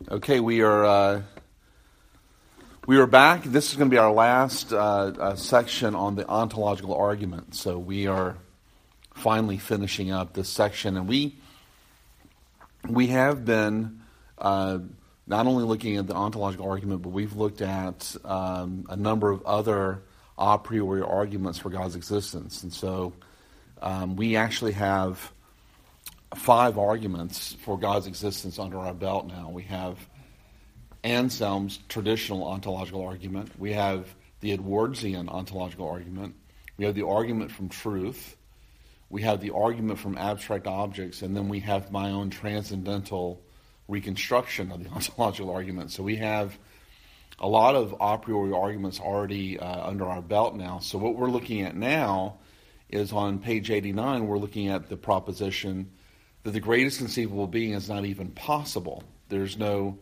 Okay, we are back. This is going to be our last section on the ontological argument. So we are finally finishing up this section, and we have been not only looking at the ontological argument, but we've looked at a number of other a priori arguments for God's existence. And so we actually have 5 arguments for God's existence under our belt now. We have Anselm's traditional ontological argument. We have the Edwardsian ontological argument. We have the argument from truth. We have the argument from abstract objects. And then we have my own transcendental reconstruction of the ontological argument. So we have a lot of a priori arguments already under our belt now. So what we're looking at now is on page 89, we're looking at the proposition that the greatest conceivable being is not even possible. There is no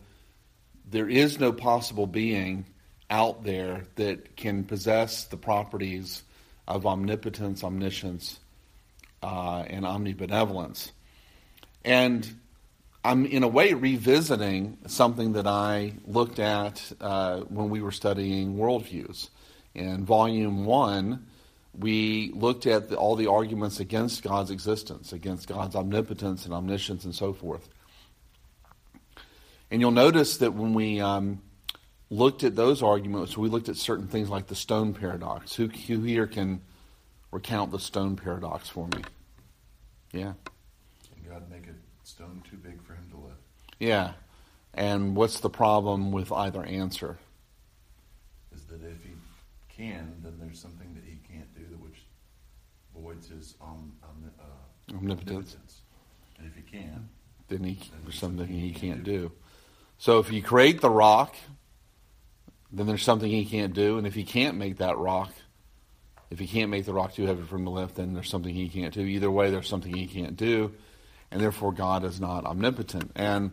possible being out there that can possess the properties of omnipotence, omniscience, and omnibenevolence. And I'm in a way revisiting something that I looked at when we were studying worldviews. In volume 1, we looked at all the arguments against God's existence, against God's omnipotence and omniscience and so forth. And you'll notice that when we looked at those arguments, we looked at certain things like the stone paradox. Who here can recount the stone paradox for me? Yeah. Can God make a stone too big for him to lift? Yeah. And what's the problem with either answer? Is that if he can, then there's something that he can't do, which voids his omnipotence. And if he can, then there's something he can't do. So if you create the rock, then there's something he can't do. And if he can't make that rock, if he can't make the rock too heavy for him to lift, then there's something he can't do. Either way, there's something he can't do. And therefore, God is not omnipotent. And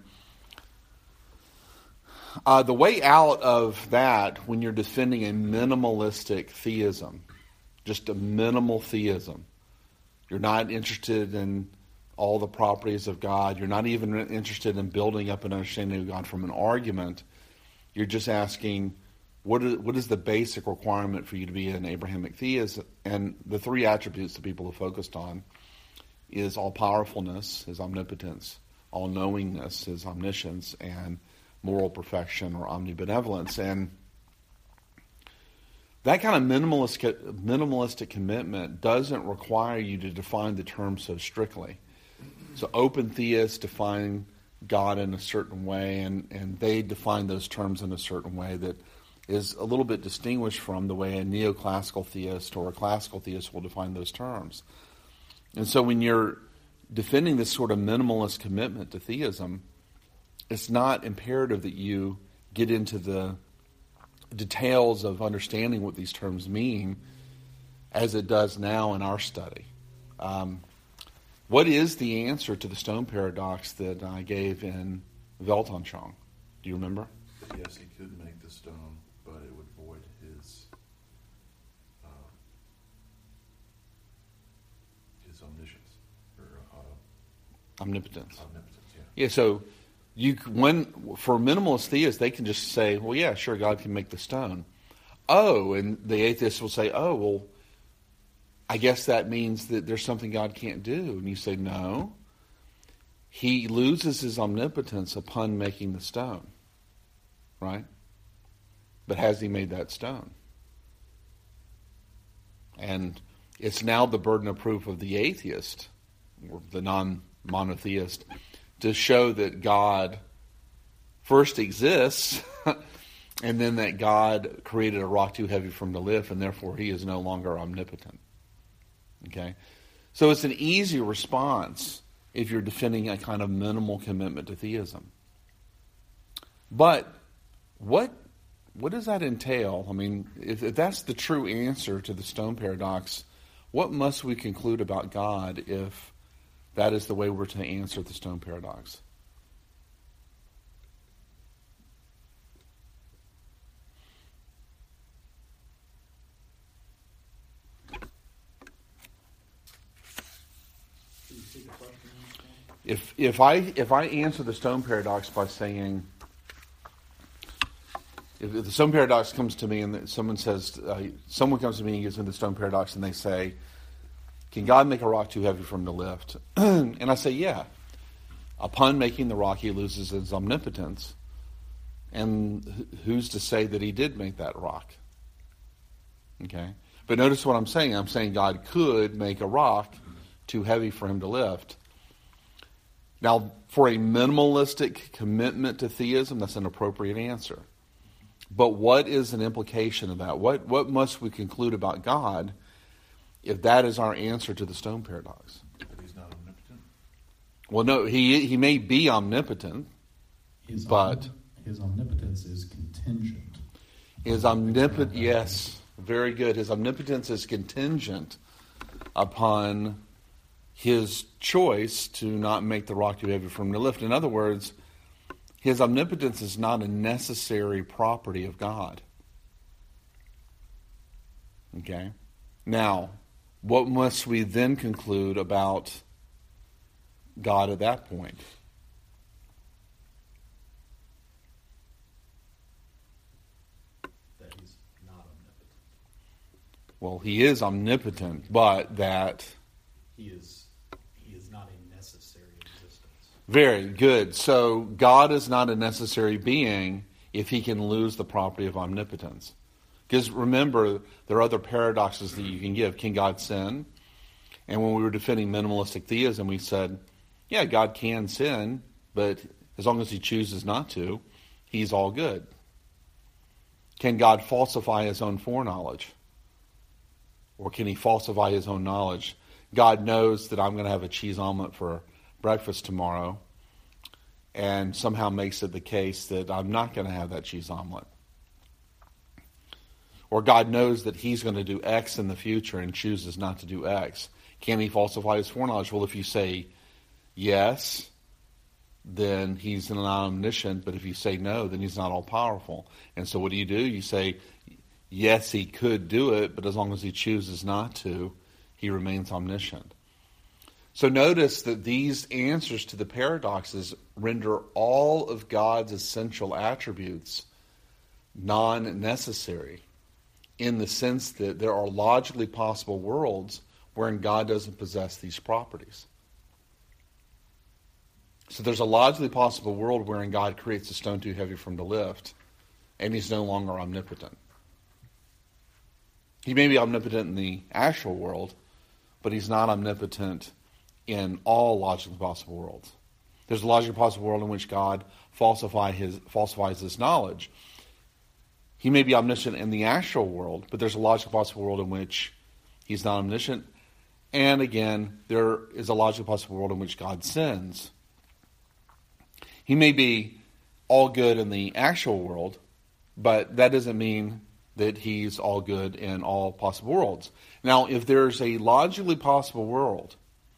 the way out of that, when you're defending a minimalistic theism, just a minimal theism, you're not interested in all the properties of God. You're not even interested in building up an understanding of God from an argument. You're just asking, what is the basic requirement for you to be an Abrahamic theist? And the 3 attributes that people have focused on is all-powerfulness, his omnipotence, all-knowingness, his omniscience, and moral perfection or omnibenevolence. And that kind of minimalistic commitment doesn't require you to define the term so strictly. So open theists define God in a certain way, and they define those terms in a certain way that is a little bit distinguished from the way a neoclassical theist or a classical theist will define those terms. And so when you're defending this sort of minimalist commitment to theism, it's not imperative that you get into the details of understanding what these terms mean as it does now in our study. What is the answer to the stone paradox that I gave in Weltanschauung? Do you remember? Yes, he could make the stone, but it would void his omniscience or omnipotence. Omnipotence, yeah. Yeah. So for minimalist theists, they can just say, "Well, yeah, sure, God can make the stone." Oh, and the atheist will say, "Oh, well, I guess that means that there's something God can't do." And you say, "No. He loses his omnipotence upon making the stone." Right? But has he made that stone? And it's now the burden of proof of the atheist, or the non-monotheist, to show that God first exists, and then that God created a rock too heavy for him to lift, and therefore he is no longer omnipotent. Okay? So it's an easy response if you're defending a kind of minimal commitment to theism. But what does that entail? I mean, if that's the true answer to the stone paradox, what must we conclude about God if that is the way we're to answer the stone paradox? If I answer the stone paradox by saying if the stone paradox comes to me and someone comes to me and gives me the stone paradox and they say, can God make a rock too heavy for him to lift? And I say, yeah. Upon making the rock, he loses his omnipotence. And who's to say that he did make that rock? Okay? But notice what I'm saying. I'm saying God could make a rock too heavy for him to lift. Now, for a minimalistic commitment to theism, that's an appropriate answer. But what is an implication of that? What must we conclude about God if that is our answer to the stone paradox? That he's not omnipotent? Well, no, he may be omnipotent, but his omnipotence is contingent. Yes, very good. His omnipotence is contingent upon his choice to not make the rock too heavy for him to lift. In other words, his omnipotence is not a necessary property of God. Okay? Now, what must we then conclude about God at that point? That he's not omnipotent. Well, he is omnipotent, but that He is not a necessary existence. Very good. So God is not a necessary being if he can lose the property of omnipotence. Because remember, there are other paradoxes that you can give. Can God sin? And when we were defending minimalistic theism, we said, yeah, God can sin, but as long as he chooses not to, he's all good. Can God falsify his own foreknowledge? Or can he falsify his own knowledge? God knows that I'm going to have a cheese omelet for breakfast tomorrow, and somehow makes it the case that I'm not going to have that cheese omelet. Or God knows that he's going to do X in the future and chooses not to do X. Can he falsify his foreknowledge? Well, if you say yes, then he's not omniscient, but if you say no, then he's not all-powerful. And so what do? You say, yes, he could do it, but as long as he chooses not to, he remains omniscient. So notice that these answers to the paradoxes render all of God's essential attributes non-necessary, in the sense that there are logically possible worlds wherein God doesn't possess these properties. So there's a logically possible world wherein God creates a stone too heavy for him to lift, and he's no longer omnipotent. He may be omnipotent in the actual world, but he's not omnipotent in all logically possible worlds. There's a logically possible world in which God falsifies his knowledge. He may be omniscient in the actual world, but there's a logically possible world in which he's not omniscient. And again, there is a logically possible world in which God sins. He may be all good in the actual world, but that doesn't mean that he's all good in all possible worlds. Now, if there's a logically possible world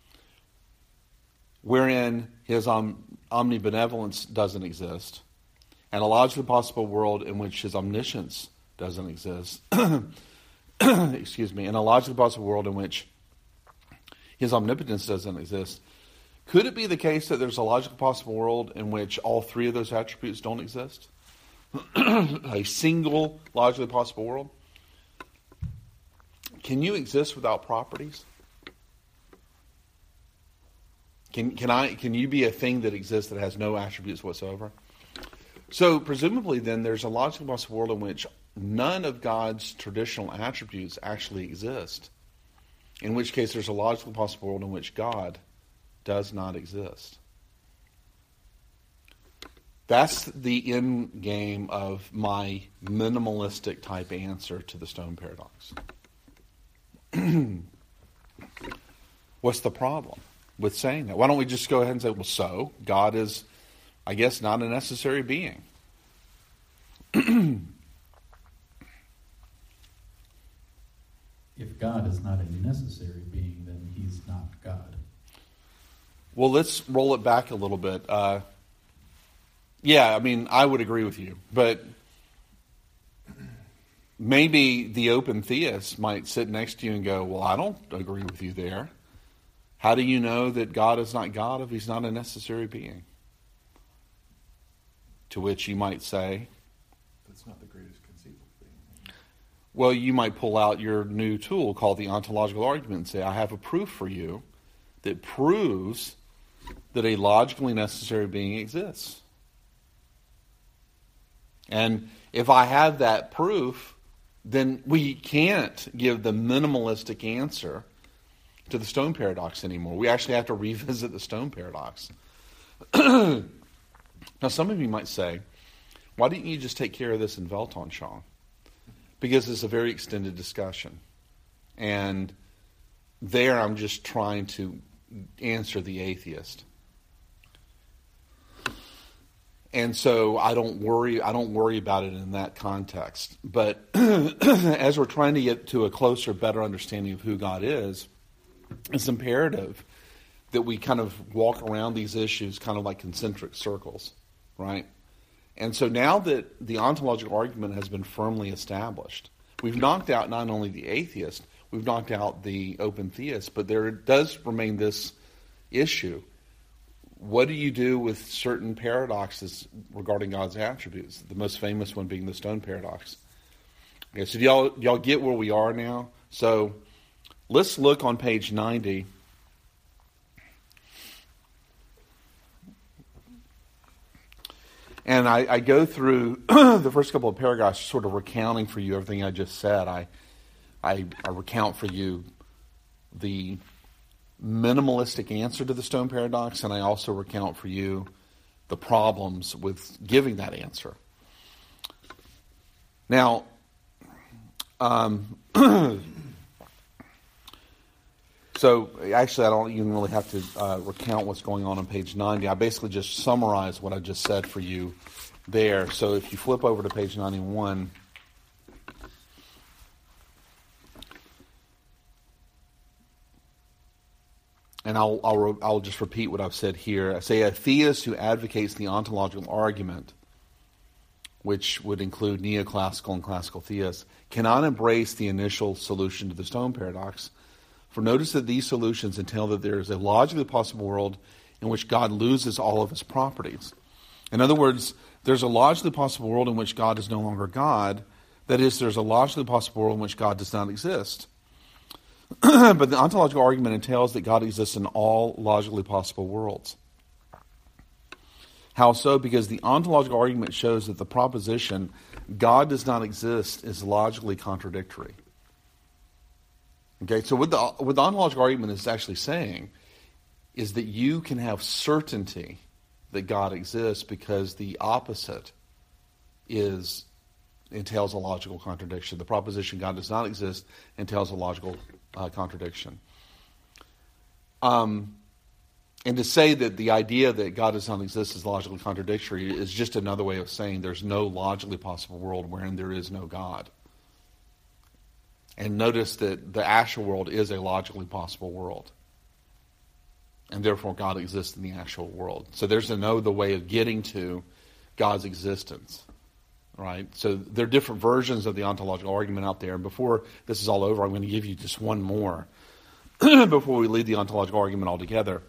wherein his omnibenevolence doesn't exist, and a logically possible world in which his omniscience doesn't exist, excuse me, and a logically possible world in which his omnipotence doesn't exist, could it be the case that there's a logically possible world in which all three of those attributes don't exist? A single logically possible world? Can you exist without properties? Can you be a thing that exists that has no attributes whatsoever? So presumably then there's a logically possible world in which none of God's traditional attributes actually exist. In which case there's a logically possible world in which God does not exist. That's the end game of my minimalistic type answer to the stone paradox. What's the problem with saying that? Why don't we just go ahead and say, well, so God is, I guess, not a necessary being. If God is not a necessary being, then he's not God. Well, let's roll it back a little bit. Yeah, I mean, I would agree with you. But maybe the open theist might sit next to you and go, well, I don't agree with you there. How do you know that God is not God if he's not a necessary being? To which you might say, It's not the greatest conceivable thing. Well, you might pull out your new tool called the ontological argument and say, I have a proof for you that proves that a logically necessary being exists. And if I have that proof, then we can't give the minimalistic answer to the stone paradox anymore. We actually have to revisit the stone paradox. Now, some of you might say, why didn't you just take care of this in Weltanschauung? Because it's a very extended discussion. And there I'm just trying to answer the atheist. And so I don't worry about it in that context. But as we're trying to get to a closer, better understanding of who God is, it's imperative that we kind of walk around these issues kind of like concentric circles, right? And so now that the ontological argument has been firmly established, we've knocked out not only the atheist, we've knocked out the open theist, but there does remain this issue. What do you do with certain paradoxes regarding God's attributes? The most famous one being the stone paradox. Okay, so do y'all get where we are now? So let's look on page 90. And I go through the first couple of paragraphs sort of recounting for you everything I just said. I recount for you the minimalistic answer to the stone paradox, and I also recount for you the problems with giving that answer. Now, so actually I don't even really have to recount what's going on page 90. I basically just summarize what I just said for you there. So if you flip over to page 91, and I'll just repeat what I've said here. I say a theist who advocates the ontological argument, which would include neoclassical and classical theists, cannot embrace the initial solution to the stone paradox. For notice that these solutions entail that there is a logically possible world in which God loses all of his properties. In other words, there's a logically possible world in which God is no longer God. That is, there's a logically possible world in which God does not exist. But the ontological argument entails that God exists in all logically possible worlds. How so? Because the ontological argument shows that the proposition God does not exist is logically contradictory. Okay, so what the ontological argument is actually saying is that you can have certainty that God exists because the opposite entails a logical contradiction. The proposition God does not exist entails a logical contradiction. And to say that the idea that God does not exist is logically contradictory is just another way of saying there's no logically possible world wherein there is no God. And notice that the actual world is a logically possible world. And therefore God exists in the actual world. So there's another way of getting to God's existence. Right? So there are different versions of the ontological argument out there. And before this is all over, I'm going to give you just one more before we leave the ontological argument altogether.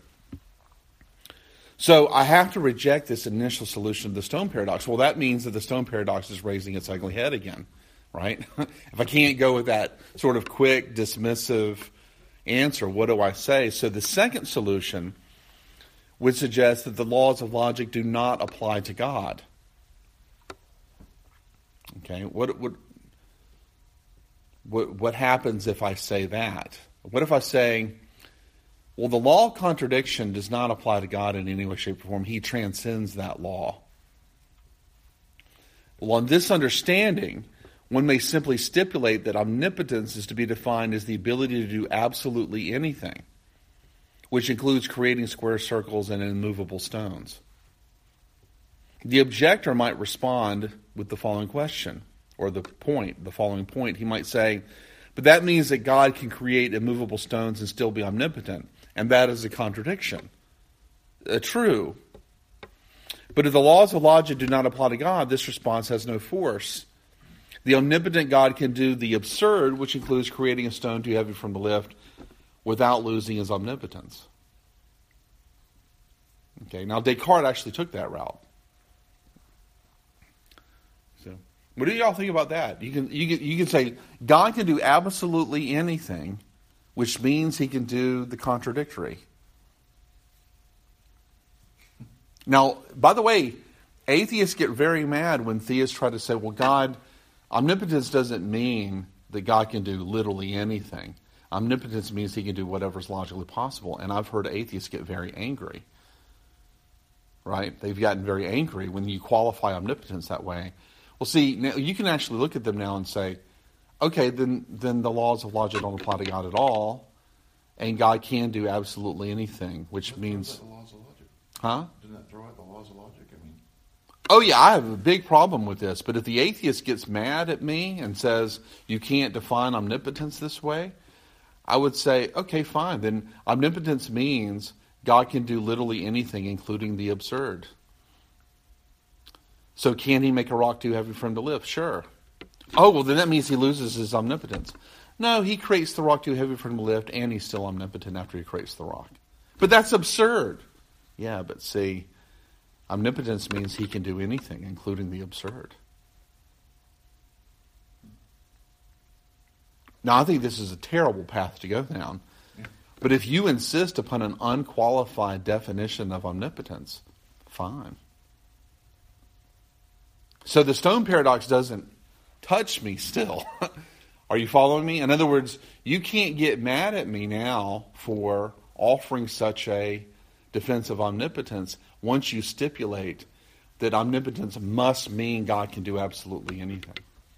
So I have to reject this initial solution of the stone paradox. Well, that means that the stone paradox is raising its ugly head again. Right? If I can't go with that sort of quick, dismissive answer, what do I say? So the second solution would suggest that the laws of logic do not apply to God. Okay, what happens if I say that? What if I say, well, the law of contradiction does not apply to God in any way, shape, or form. He transcends that law. Well, on this understanding, one may simply stipulate that omnipotence is to be defined as the ability to do absolutely anything, which includes creating square circles and immovable stones. The objector might respond with the following question, or the following point. He might say, but that means that God can create immovable stones and still be omnipotent, and that is a contradiction. True. But if the laws of logic do not apply to God, this response has no force. The omnipotent God can do the absurd, which includes creating a stone too heavy from the lift, without losing his omnipotence. Okay, now Descartes actually took that route. So What do y'all think about that? You can say God can do absolutely anything, which means he can do the contradictory. Now, by the way, atheists get very mad when theists try to say, well, God, omnipotence doesn't mean that God can do literally anything. Omnipotence means he can do whatever's logically possible. And I've heard atheists get very angry. Right? They've gotten very angry when you qualify omnipotence that way. Well, see, now you can actually look at them now and say, okay, then the laws of logic don't apply to God at all, and God can do absolutely anything, which means... The laws of logic. Huh? Didn't that throw out the laws of logic? I mean... Oh, yeah, I have a big problem with this, but if the atheist gets mad at me and says, you can't define omnipotence this way, I would say, okay, fine, then omnipotence means God can do literally anything, including the absurd. So can he make a rock too heavy for him to lift? Sure. Oh, well, then that means he loses his omnipotence. No, he creates the rock too heavy for him to lift, and he's still omnipotent after he creates the rock. But that's absurd. Yeah, but see, omnipotence means he can do anything, including the absurd. Now, I think this is a terrible path to go down. But if you insist upon an unqualified definition of omnipotence, fine. So the stone paradox doesn't touch me still. Are you following me? In other words, you can't get mad at me now for offering such a defense of omnipotence once you stipulate that omnipotence must mean God can do absolutely anything.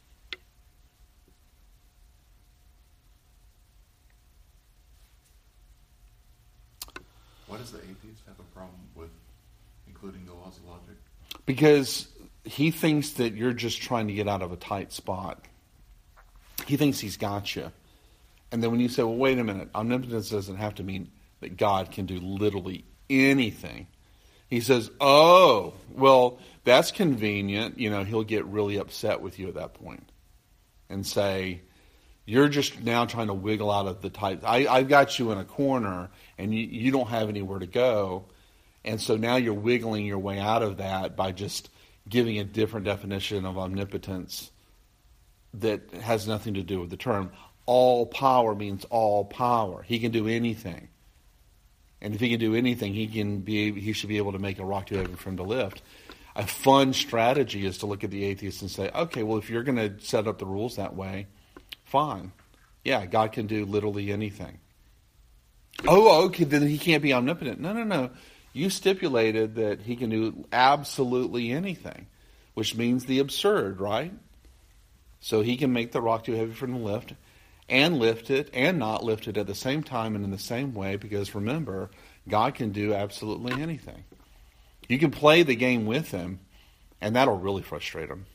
Why does the atheist have a problem with including the laws of logic? Because he thinks that you're just trying to get out of a tight spot. He thinks he's got you. And then when you say, well, wait a minute, omnipotence doesn't have to mean that God can do literally anything. He says, oh, well, that's convenient. You know, he'll get really upset with you at that point and say, you're just now trying to wiggle out of the tight. I've got you in a corner and you don't have anywhere to go. And so now you're wiggling your way out of that by just giving a different definition of omnipotence that has nothing to do with the term. All power means all power. He can do anything. And if he can do anything, he should be able to make a rock too heavy for him to lift. A fun strategy is to look at the atheist and say, okay, well, if you're going to set up the rules that way, fine. Yeah, God can do literally anything. Oh, okay, then he can't be omnipotent. No. You stipulated that he can do absolutely anything, which means the absurd, right? So he can make the rock too heavy for him to lift it and not lift it at the same time and in the same way, because remember, God can do absolutely anything. You can play the game with him, and that'll really frustrate him.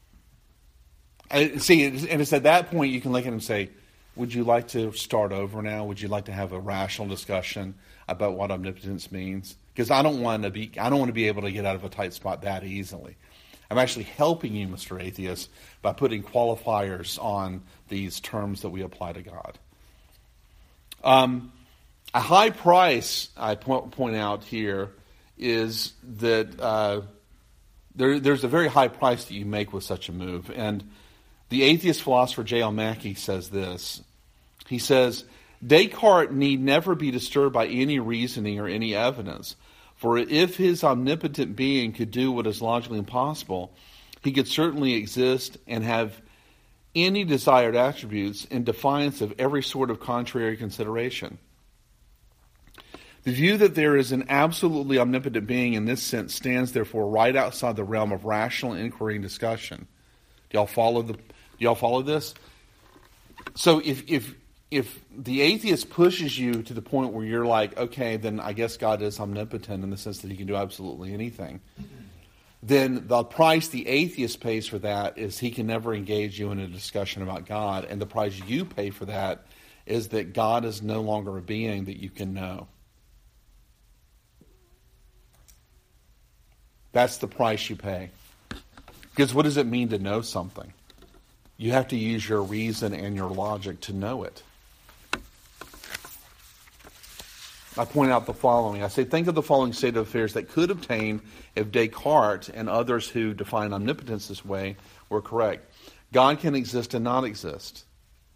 See, and it's at that point you can look at him and say, would you like to start over now? Would you like to have a rational discussion about what omnipotence means? Because I don't want to be able to get out of a tight spot that easily. I'm actually helping you, Mr. Atheist, by putting qualifiers on these terms that we apply to God. A high price, I point out here, is that there's a very high price that you make with such a move. And the atheist philosopher J.L. Mackie says this. He says, Descartes need never be disturbed by any reasoning or any evidence. For if his omnipotent being could do what is logically impossible, he could certainly exist and have any desired attributes in defiance of every sort of contrary consideration. The view that there is an absolutely omnipotent being in this sense stands therefore right outside the realm of rational inquiry and discussion. Do y'all follow this? So if the atheist pushes you to the point where you're like, okay, then I guess God is omnipotent in the sense that he can do absolutely anything, then the price the atheist pays for that is he can never engage you in a discussion about God, and the price you pay for that is that God is no longer a being that you can know. That's the price you pay. Because what does it mean to know something? You have to use your reason and your logic to know it. I point out the following. I say, think of the following state of affairs that could obtain if Descartes and others who define omnipotence this way were correct. God can exist and not exist.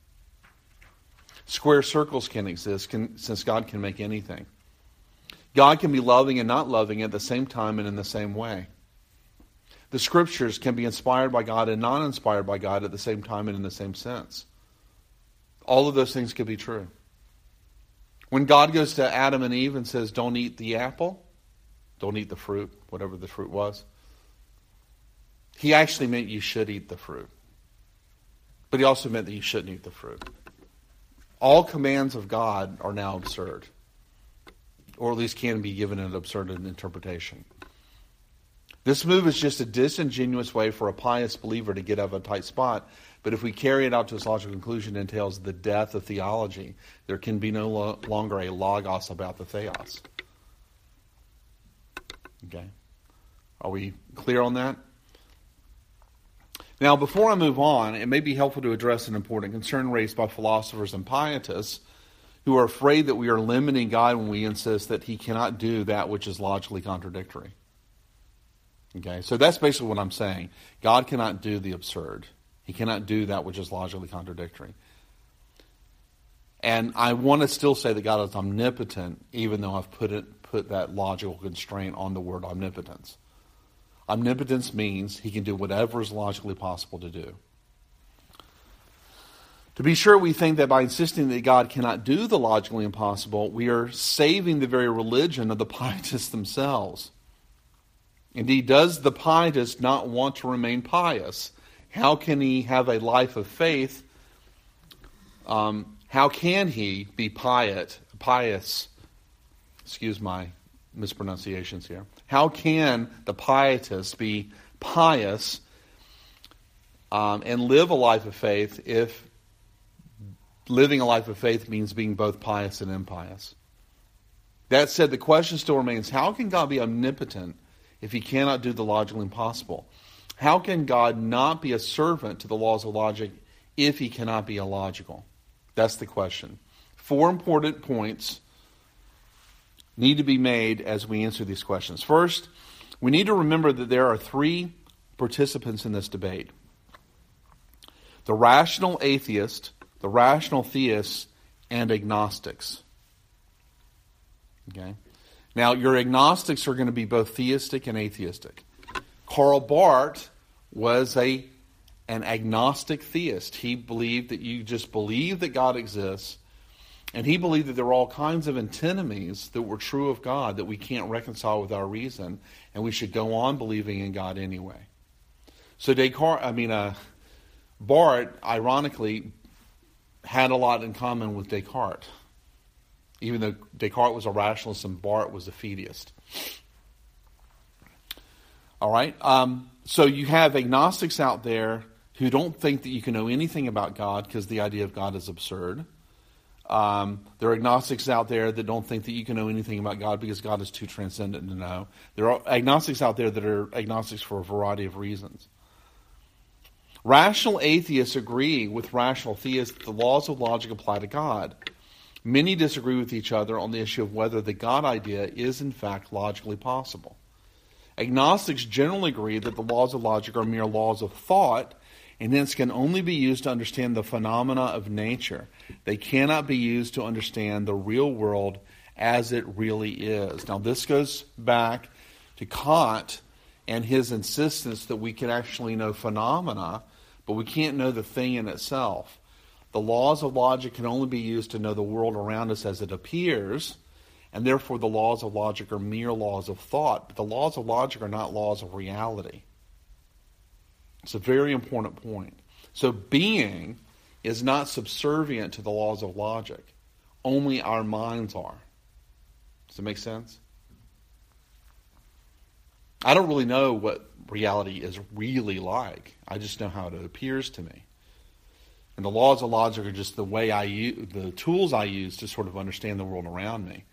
Square circles can exist since God can make anything. God can be loving and not loving at the same time and in the same way. The Scriptures can be inspired by God and not inspired by God at the same time and in the same sense. All of those things could be true. When God goes to Adam and Eve and says, don't eat the apple, don't eat the fruit, whatever the fruit was, he actually meant you should eat the fruit. But he also meant that you shouldn't eat the fruit. All commands of God are now absurd, or at least can be given an absurd interpretation. This move is just a disingenuous way for a pious believer to get out of a tight spot. But if we carry it out to its logical conclusion, it entails the death of theology. There can be no longer a logos about the theos. Okay? Are we clear on that? Now, before I move on, it may be helpful to address an important concern raised by philosophers and pietists who are afraid that we are limiting God when we insist that he cannot do that which is logically contradictory. Okay? So that's basically what I'm saying. God cannot do the absurd. He cannot do that which is logically contradictory. And I want to still say that God is omnipotent, even though I've put that logical constraint on the word omnipotence. Omnipotence means he can do whatever is logically possible to do. To be sure, we think that by insisting that God cannot do the logically impossible, we are saving the very religion of the pietists themselves. Indeed, does the pietist not want to remain pious? How can he have a life of faith? How can he be pious? Excuse my mispronunciations here. How can the pietist be pious and live a life of faith if living a life of faith means being both pious and impious? That said, the question still remains, how can God be omnipotent if he cannot do the logically impossible? How can God not be a servant to the laws of logic if he cannot be illogical? That's the question. 4 important points need to be made as we answer these questions. First, we need to remember that there are 3 participants in this debate: the rational atheist, the rational theists, and agnostics. Okay? Now, your agnostics are going to be both theistic and atheistic. Karl Barth was an agnostic theist. He believed that you just believe that God exists, and he believed that there were all kinds of antinomies that were true of God that we can't reconcile with our reason, and we should go on believing in God anyway. So Barth, ironically, had a lot in common with Descartes, even though Descartes was a rationalist and Barth was a fideist. All right? So you have agnostics out there who don't think that you can know anything about God because the idea of God is absurd. There are agnostics out there that don't think that you can know anything about God because God is too transcendent to know. There are agnostics out there that are agnostics for a variety of reasons. Rational atheists agree with rational theists that the laws of logic apply to God. Many disagree with each other on the issue of whether the God idea is in fact logically possible. Agnostics generally agree that the laws of logic are mere laws of thought and hence can only be used to understand the phenomena of nature. They cannot be used to understand the real world as it really is. Now, this goes back to Kant and his insistence that we can actually know phenomena, but we can't know the thing in itself. The laws of logic can only be used to know the world around us as it appears, and therefore the laws of logic are mere laws of thought. But the laws of logic are not laws of reality. It's a very important point. So being is not subservient to the laws of logic. Only our minds are. Does that make sense? I don't really know what reality is really like. I just know how it appears to me. And the laws of logic are just the way I use, the tools I use to sort of understand the world around me.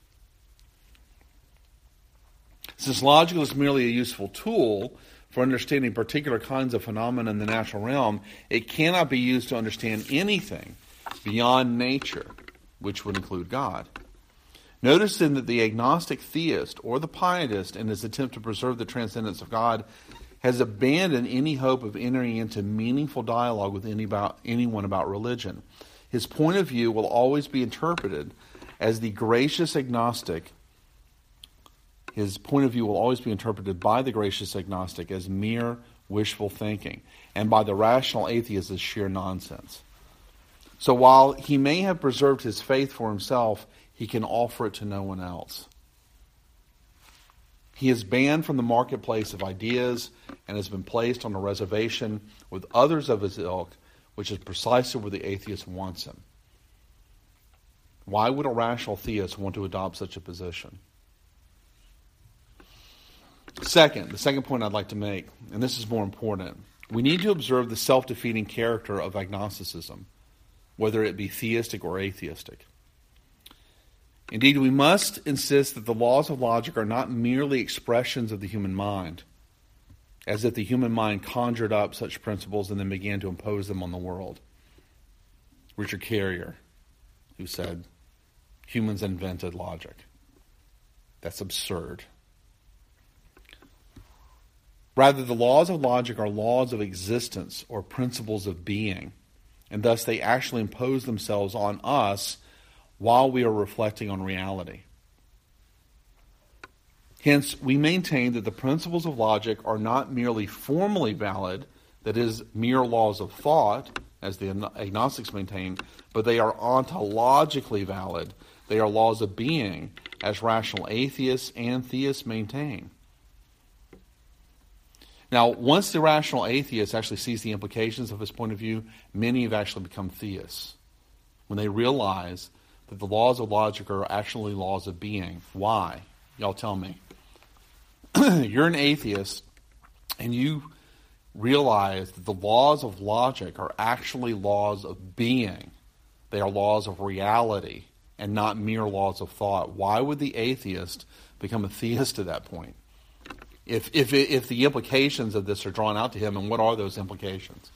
Since logic is merely a useful tool for understanding particular kinds of phenomena in the natural realm, it cannot be used to understand anything beyond nature, which would include God. Notice then that the agnostic theist or the pietist, in his attempt to preserve the transcendence of God, has abandoned any hope of entering into meaningful dialogue with anyone about religion. His point of view will always be interpreted as the gracious agnostic. His point of view will always be interpreted by the gracious agnostic as mere wishful thinking, and by the rational atheist as sheer nonsense. So while he may have preserved his faith for himself, he can offer it to no one else. He is banned from the marketplace of ideas and has been placed on a reservation with others of his ilk, which is precisely where the atheist wants him. Why would a rational theist want to adopt such a position? The second point I'd like to make, and this is more important, we need to observe the self-defeating character of agnosticism, whether it be theistic or atheistic. Indeed, we must insist that the laws of logic are not merely expressions of the human mind, as if the human mind conjured up such principles and then began to impose them on the world. Richard Carrier, who said, humans invented logic. That's absurd. Rather, the laws of logic are laws of existence or principles of being, and thus they actually impose themselves on us while we are reflecting on reality. Hence, we maintain that the principles of logic are not merely formally valid, that is, mere laws of thought, as the agnostics maintain, but they are ontologically valid. They are laws of being, as rational atheists and theists maintain. Now, once the rational atheist actually sees the implications of his point of view, many have actually become theists when they realize that the laws of logic are actually laws of being. Why? Y'all tell me. You're an atheist, and you realize that the laws of logic are actually laws of being. They are laws of reality and not mere laws of thought. Why would the atheist become a theist at that point? If the implications of this are drawn out to him, and what are those implications?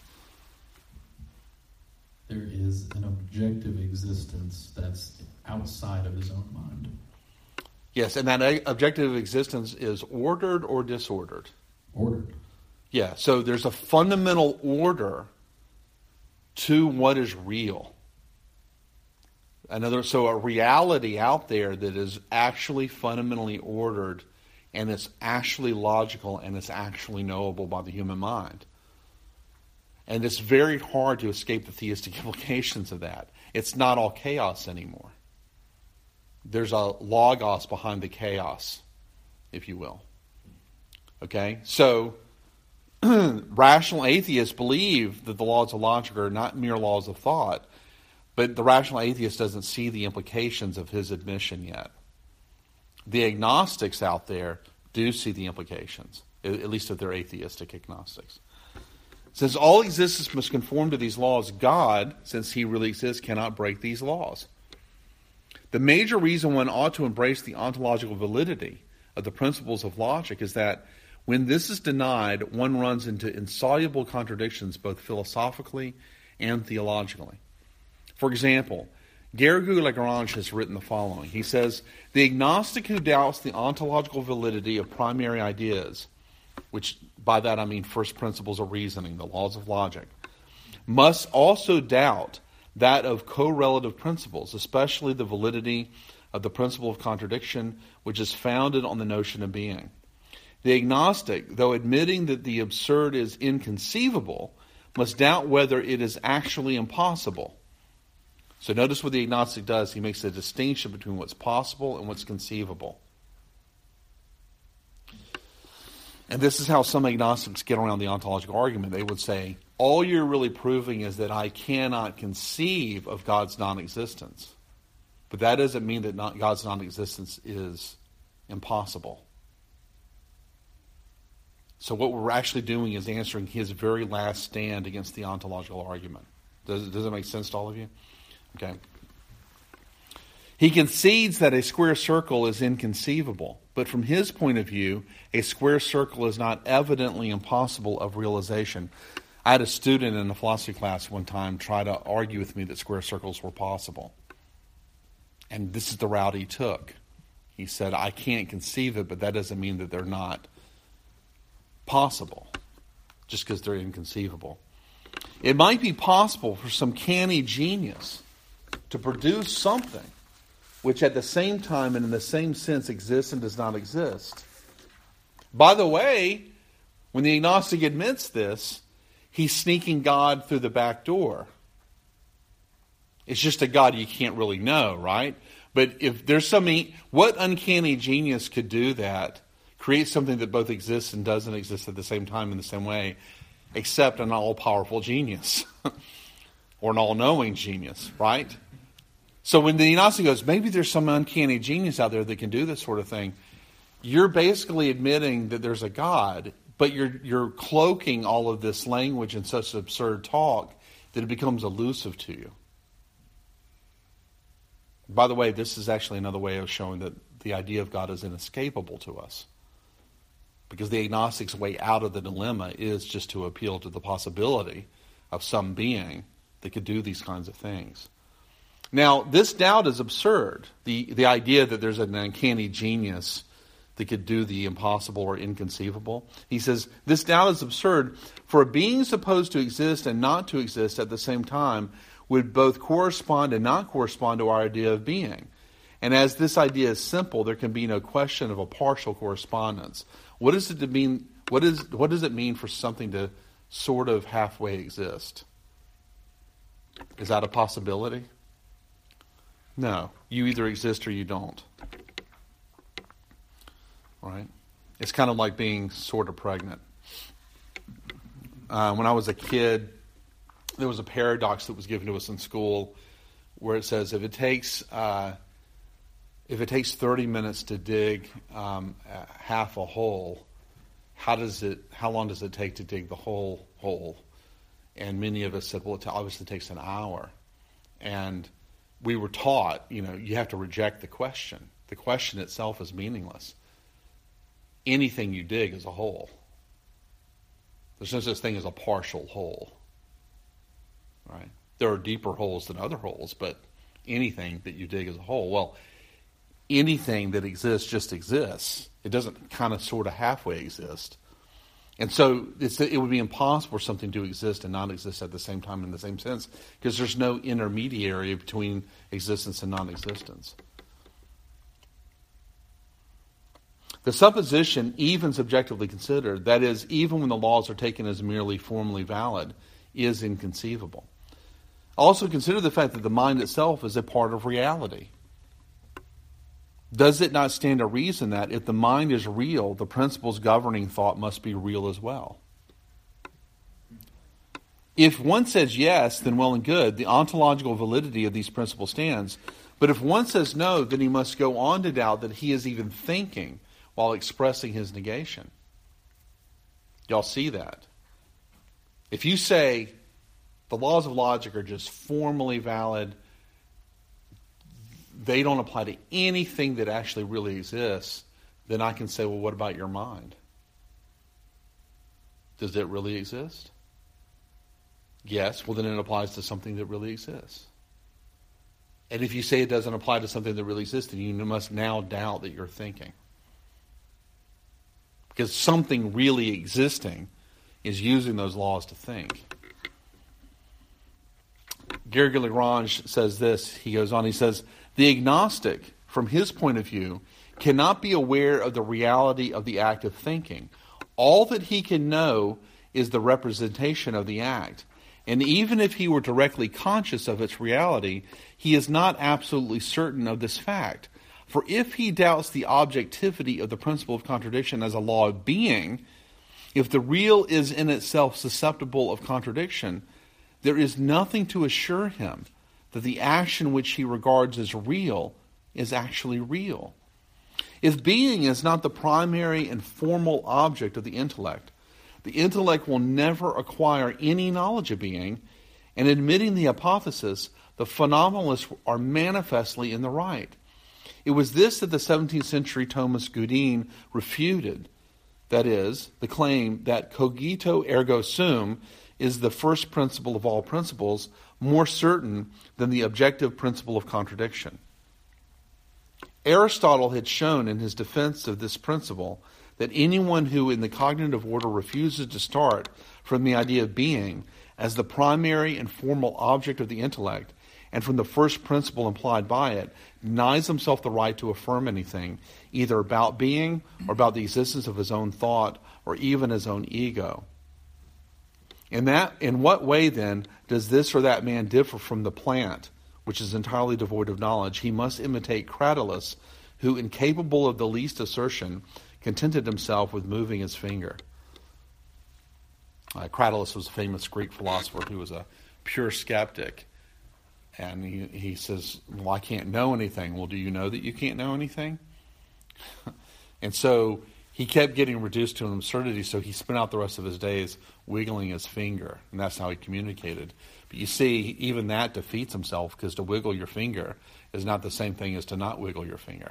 There is an objective existence that's outside of his own mind. Yes, and that objective existence is ordered or disordered? Ordered. Yeah, so there's a fundamental order to what is real. So a reality out there that is actually fundamentally ordered, and it's actually logical, and it's actually knowable by the human mind. And it's very hard to escape the theistic implications of that. It's not all chaos anymore. There's a logos behind the chaos, if you will. Okay? So, rational atheists believe that the laws of logic are not mere laws of thought, but the rational atheist doesn't see the implications of his admission yet. The agnostics out there do see the implications, at least if they're atheistic agnostics. Since all existence must conform to these laws, God, since he really exists, cannot break these laws. The major reason one ought to embrace the ontological validity of the principles of logic is that when this is denied, one runs into insoluble contradictions both philosophically and theologically. For example, Garrigou-Lagrange has written the following. He says, the agnostic who doubts the ontological validity of primary ideas, which by that I mean first principles of reasoning, the laws of logic, must also doubt that of correlative principles, especially the validity of the principle of contradiction, which is founded on the notion of being. The agnostic, though admitting that the absurd is inconceivable, must doubt whether it is actually impossible. So notice what the agnostic does. He makes a distinction between what's possible and what's conceivable. And this is how some agnostics get around the ontological argument. They would say, all you're really proving is that I cannot conceive of God's non-existence. But that doesn't mean that God's non-existence is impossible. So what we're actually doing is answering his very last stand against the ontological argument. Does it make sense to all of you? Okay. He concedes that a square circle is inconceivable, but from his point of view, a square circle is not evidently impossible of realization. I had a student in a philosophy class one time try to argue with me that square circles were possible. And this is the route he took. He said, I can't conceive it, but that doesn't mean that they're not possible, just because they're inconceivable. It might be possible for some canny genius to produce something which at the same time and in the same sense exists and does not exist. By the way, when the agnostic admits this, he's sneaking God through the back door. It's just a God you can't really know, right? But if there's what uncanny genius could do that, create something that both exists and doesn't exist at the same time in the same way, except an all-powerful genius or an all-knowing genius, right? So when the agnostic goes, maybe there's some uncanny genius out there that can do this sort of thing, you're basically admitting that there's a God, but you're cloaking all of this language in such absurd talk that it becomes elusive to you. By the way, this is actually another way of showing that the idea of God is inescapable to us. Because the agnostic's way out of the dilemma is just to appeal to the possibility of some being that could do these kinds of things. Now, this doubt is absurd. The idea that there's an uncanny genius that could do the impossible or inconceivable. He says, this doubt is absurd, for a being supposed to exist and not to exist at the same time would both correspond and not correspond to our idea of being. And as this idea is simple, there can be no question of a partial correspondence. What does it mean? What does it mean for something to sort of halfway exist? Is that a possibility? No. You either exist or you don't. Right? It's kind of like being sort of pregnant. When I was a kid, there was a paradox that was given to us in school where it says if it takes 30 minutes to dig half a hole, how long does it take to dig the whole hole? And many of us said, well, it obviously takes an hour. And we were taught, you have to reject the question. The question itself is meaningless. Anything you dig is a hole. There's no such thing as a partial hole. Right? There are deeper holes than other holes, but anything that you dig is a hole. Well, anything that exists just exists. It doesn't kind of sort of halfway exist. And so it would be impossible for something to exist and not exist at the same time in the same sense, because there's no intermediary between existence and non-existence. The supposition, even subjectively considered, that is, even when the laws are taken as merely formally valid, is inconceivable. Also consider the fact that the mind itself is a part of reality. Does it not stand to reason that if the mind is real, the principles governing thought must be real as well? If one says yes, then well and good, the ontological validity of these principles stands. But if one says no, then he must go on to doubt that he is even thinking while expressing his negation. Y'all see that? If you say the laws of logic are just formally valid, they don't apply to anything that actually really exists, then I can say, well, what about your mind? Does it really exist? Yes, well then it applies to something that really exists. And if you say it doesn't apply to something that really exists, then you must now doubt that you're thinking. Because something really existing is using those laws to think. Garrigou-Lagrange says this. He goes on, he says, the agnostic, from his point of view, cannot be aware of the reality of the act of thinking. All that he can know is the representation of the act. And even if he were directly conscious of its reality, he is not absolutely certain of this fact. For if he doubts the objectivity of the principle of contradiction as a law of being, if the real is in itself susceptible of contradiction, there is nothing to assure him that the action which he regards as real is actually real. If being is not the primary and formal object of the intellect will never acquire any knowledge of being, and admitting the hypothesis, the phenomenalists are manifestly in the right. It was this that the 17th century Thomas Guddin refuted, that is, the claim that cogito ergo sum is the first principle of all principles, more certain than the objective principle of contradiction. Aristotle had shown in his defense of this principle that anyone who in the cognitive order refuses to start from the idea of being as the primary and formal object of the intellect, and from the first principle implied by it, denies himself the right to affirm anything, either about being or about the existence of his own thought or even his own ego. In what way, then, does this or that man differ from the plant, which is entirely devoid of knowledge? He must imitate Cratylus, who, incapable of the least assertion, contented himself with moving his finger. Cratylus was a famous Greek philosopher who was a pure skeptic. And he says, well, I can't know anything. Well, do you know that you can't know anything? And so he kept getting reduced to an absurdity, so he spent out the rest of his days wiggling his finger. And that's how he communicated. But you see, even that defeats himself, because to wiggle your finger is not the same thing as to not wiggle your finger.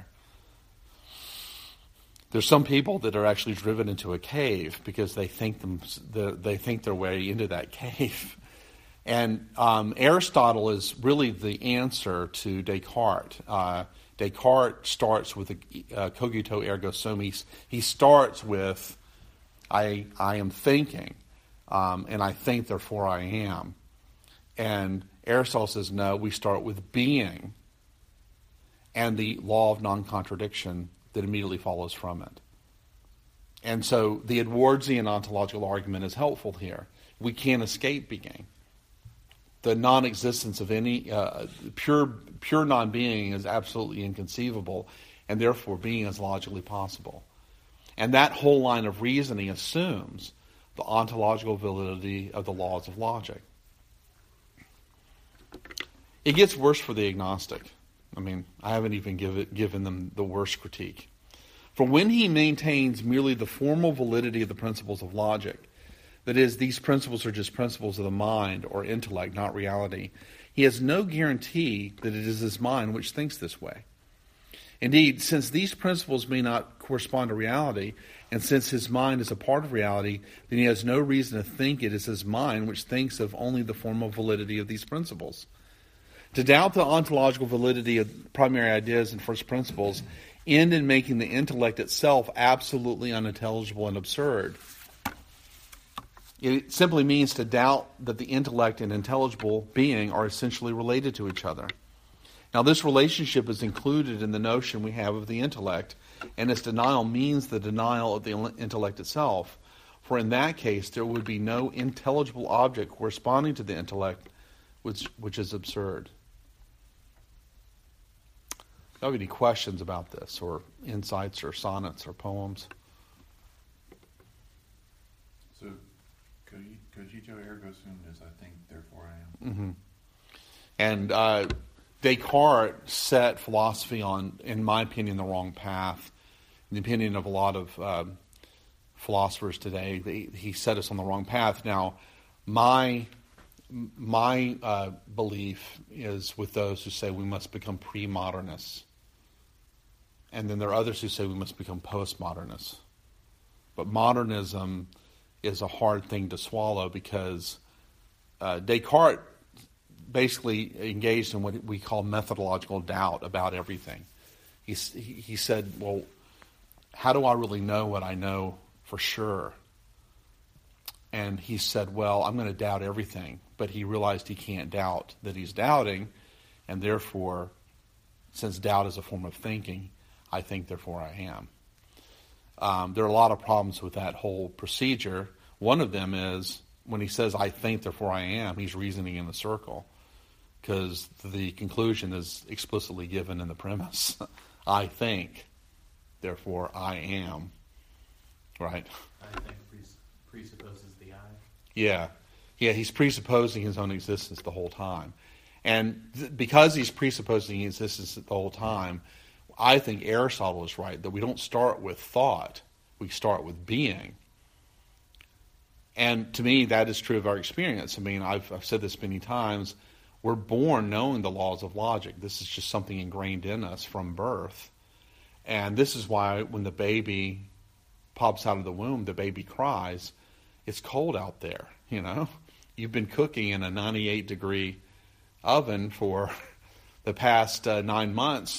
There's some people that are actually driven into a cave because they think their way into that cave. And Aristotle is really the answer to Descartes. Descartes starts with cogito ergo sum. He starts with, I am thinking, and I think, therefore I am. And Aristotle says, no, we start with being and the law of non-contradiction that immediately follows from it. And so the Edwardian ontological argument is helpful here. We can't escape being. The non-existence of any pure non-being is absolutely inconceivable, and therefore being is logically possible. And that whole line of reasoning assumes the ontological validity of the laws of logic. It gets worse for the agnostic. I mean, I haven't even given them the worst critique. For when he maintains merely the formal validity of the principles of logic, that is, these principles are just principles of the mind or intellect, not reality, he has no guarantee that it is his mind which thinks this way. Indeed, since these principles may not correspond to reality, and since his mind is a part of reality, then he has no reason to think it is his mind which thinks of only the formal validity of these principles. To doubt the ontological validity of primary ideas and first principles end in making the intellect itself absolutely unintelligible and absurd. It simply means to doubt that the intellect and intelligible being are essentially related to each other. Now, this relationship is included in the notion we have of the intellect, and its denial means the denial of the intellect itself, for in that case there would be no intelligible object corresponding to the intellect, which is absurd. Do you have any questions about this, or insights, or sonnets, or poems? So, cogito ergo sum is I think, therefore I am. Mm-hmm. And Descartes set philosophy on, in my opinion, the wrong path. In the opinion of a lot of philosophers today, he set us on the wrong path. Now, my belief is with those who say we must become pre-modernists. And then there are others who say we must become postmodernists. But modernism is a hard thing to swallow because Descartes basically engaged in what we call methodological doubt about everything. He said, well, how do I really know what I know for sure? And he said, well, I'm going to doubt everything. But he realized he can't doubt that he's doubting, and therefore, since doubt is a form of thinking, I think, therefore I am. There are a lot of problems with that whole procedure. One of them is when he says, I think, therefore I am, he's reasoning in a circle because the conclusion is explicitly given in the premise. I think, therefore I am. Right? I think presupposes the I. Yeah, he's presupposing his own existence the whole time. And because he's presupposing his existence the whole time, I think Aristotle is right, that we don't start with thought, we start with being. And to me, that is true of our experience. I mean, I've said this many times, we're born knowing the laws of logic. This is just something ingrained in us from birth. And this is why when the baby pops out of the womb, the baby cries. It's cold out there, you know. You've been cooking in a 98-degree oven for the past 9 months.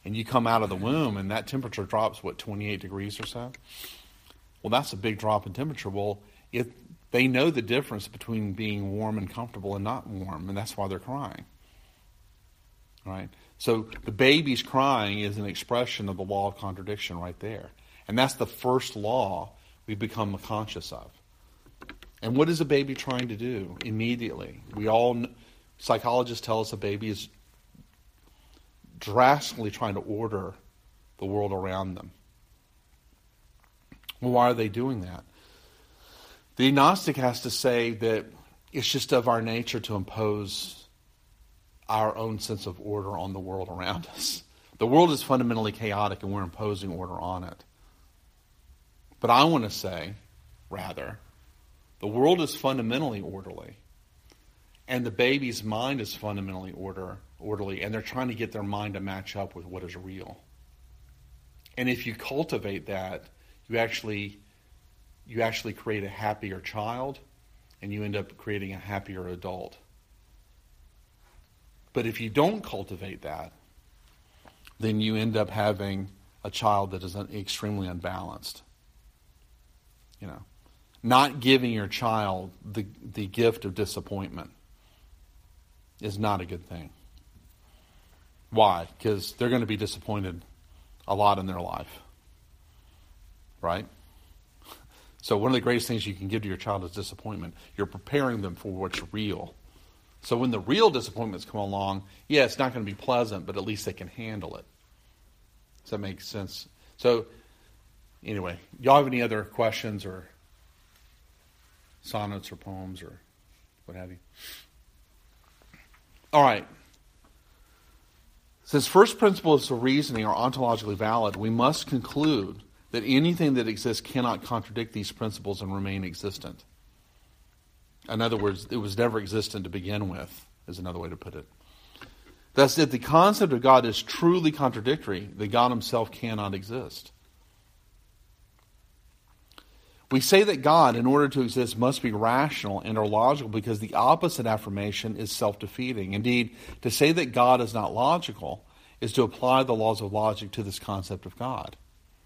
and you come out of the womb and that temperature drops, 28 degrees or so? Well, that's a big drop in temperature. Well, they know the difference between being warm and comfortable and not warm, and that's why they're crying. Right? So the baby's crying is an expression of the law of contradiction right there. And that's the first law we become conscious of. And what is a baby trying to do immediately? Psychologists tell us a baby is drastically trying to order the world around them. Well, why are they doing that? The agnostic has to say that it's just of our nature to impose our own sense of order on the world around us. The world is fundamentally chaotic and we're imposing order on it. But I want to say, rather, the world is fundamentally orderly. And the baby's mind is fundamentally orderly, and they're trying to get their mind to match up with what is real. And if you cultivate that, you actually create a happier child, and you end up creating a happier adult. But if you don't cultivate that, then you end up having a child that is extremely unbalanced. Not giving your child the gift of disappointment is not a good thing. Why? Because they're going to be disappointed a lot in their life. Right? So one of the greatest things you can give to your child is disappointment. You're preparing them for what's real. So when the real disappointments come along, it's not going to be pleasant, but at least they can handle it. Does that make sense? So anyway, y'all have any other questions or sonnets or poems or what have you? All right. Since first principles of reasoning are ontologically valid, we must conclude that anything that exists cannot contradict these principles and remain existent. In other words, it was never existent to begin with, is another way to put it. Thus, if the concept of God is truly contradictory, then God himself cannot exist. We say that God, in order to exist, must be rational and or logical because the opposite affirmation is self-defeating. Indeed, to say that God is not logical is to apply the laws of logic to this concept of God.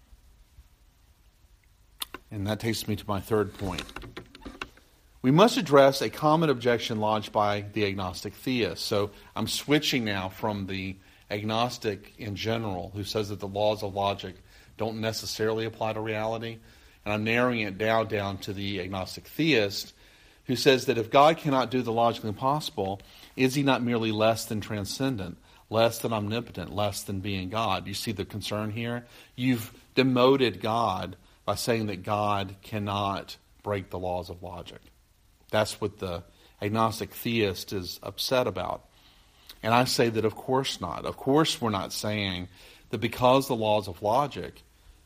And that takes me to my third point. We must address a common objection lodged by the agnostic theist. So I'm switching now from the agnostic in general, who says that the laws of logic don't necessarily apply to reality, and I'm narrowing it down to the agnostic theist, who says that if God cannot do the logically impossible, is he not merely less than transcendent, less than omnipotent, less than being God? You see the concern here? You've demoted God by saying that God cannot break the laws of logic. That's what the agnostic theist is upset about. And I say that of course not. Of course we're not saying that because the laws of logic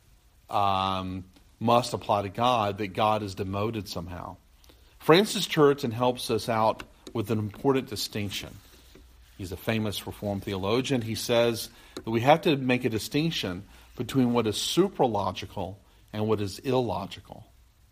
must apply to God, that God is demoted somehow. Francis Turretin helps us out with an important distinction. He's a famous Reformed theologian. He says that we have to make a distinction between what is supralogical and what is illogical.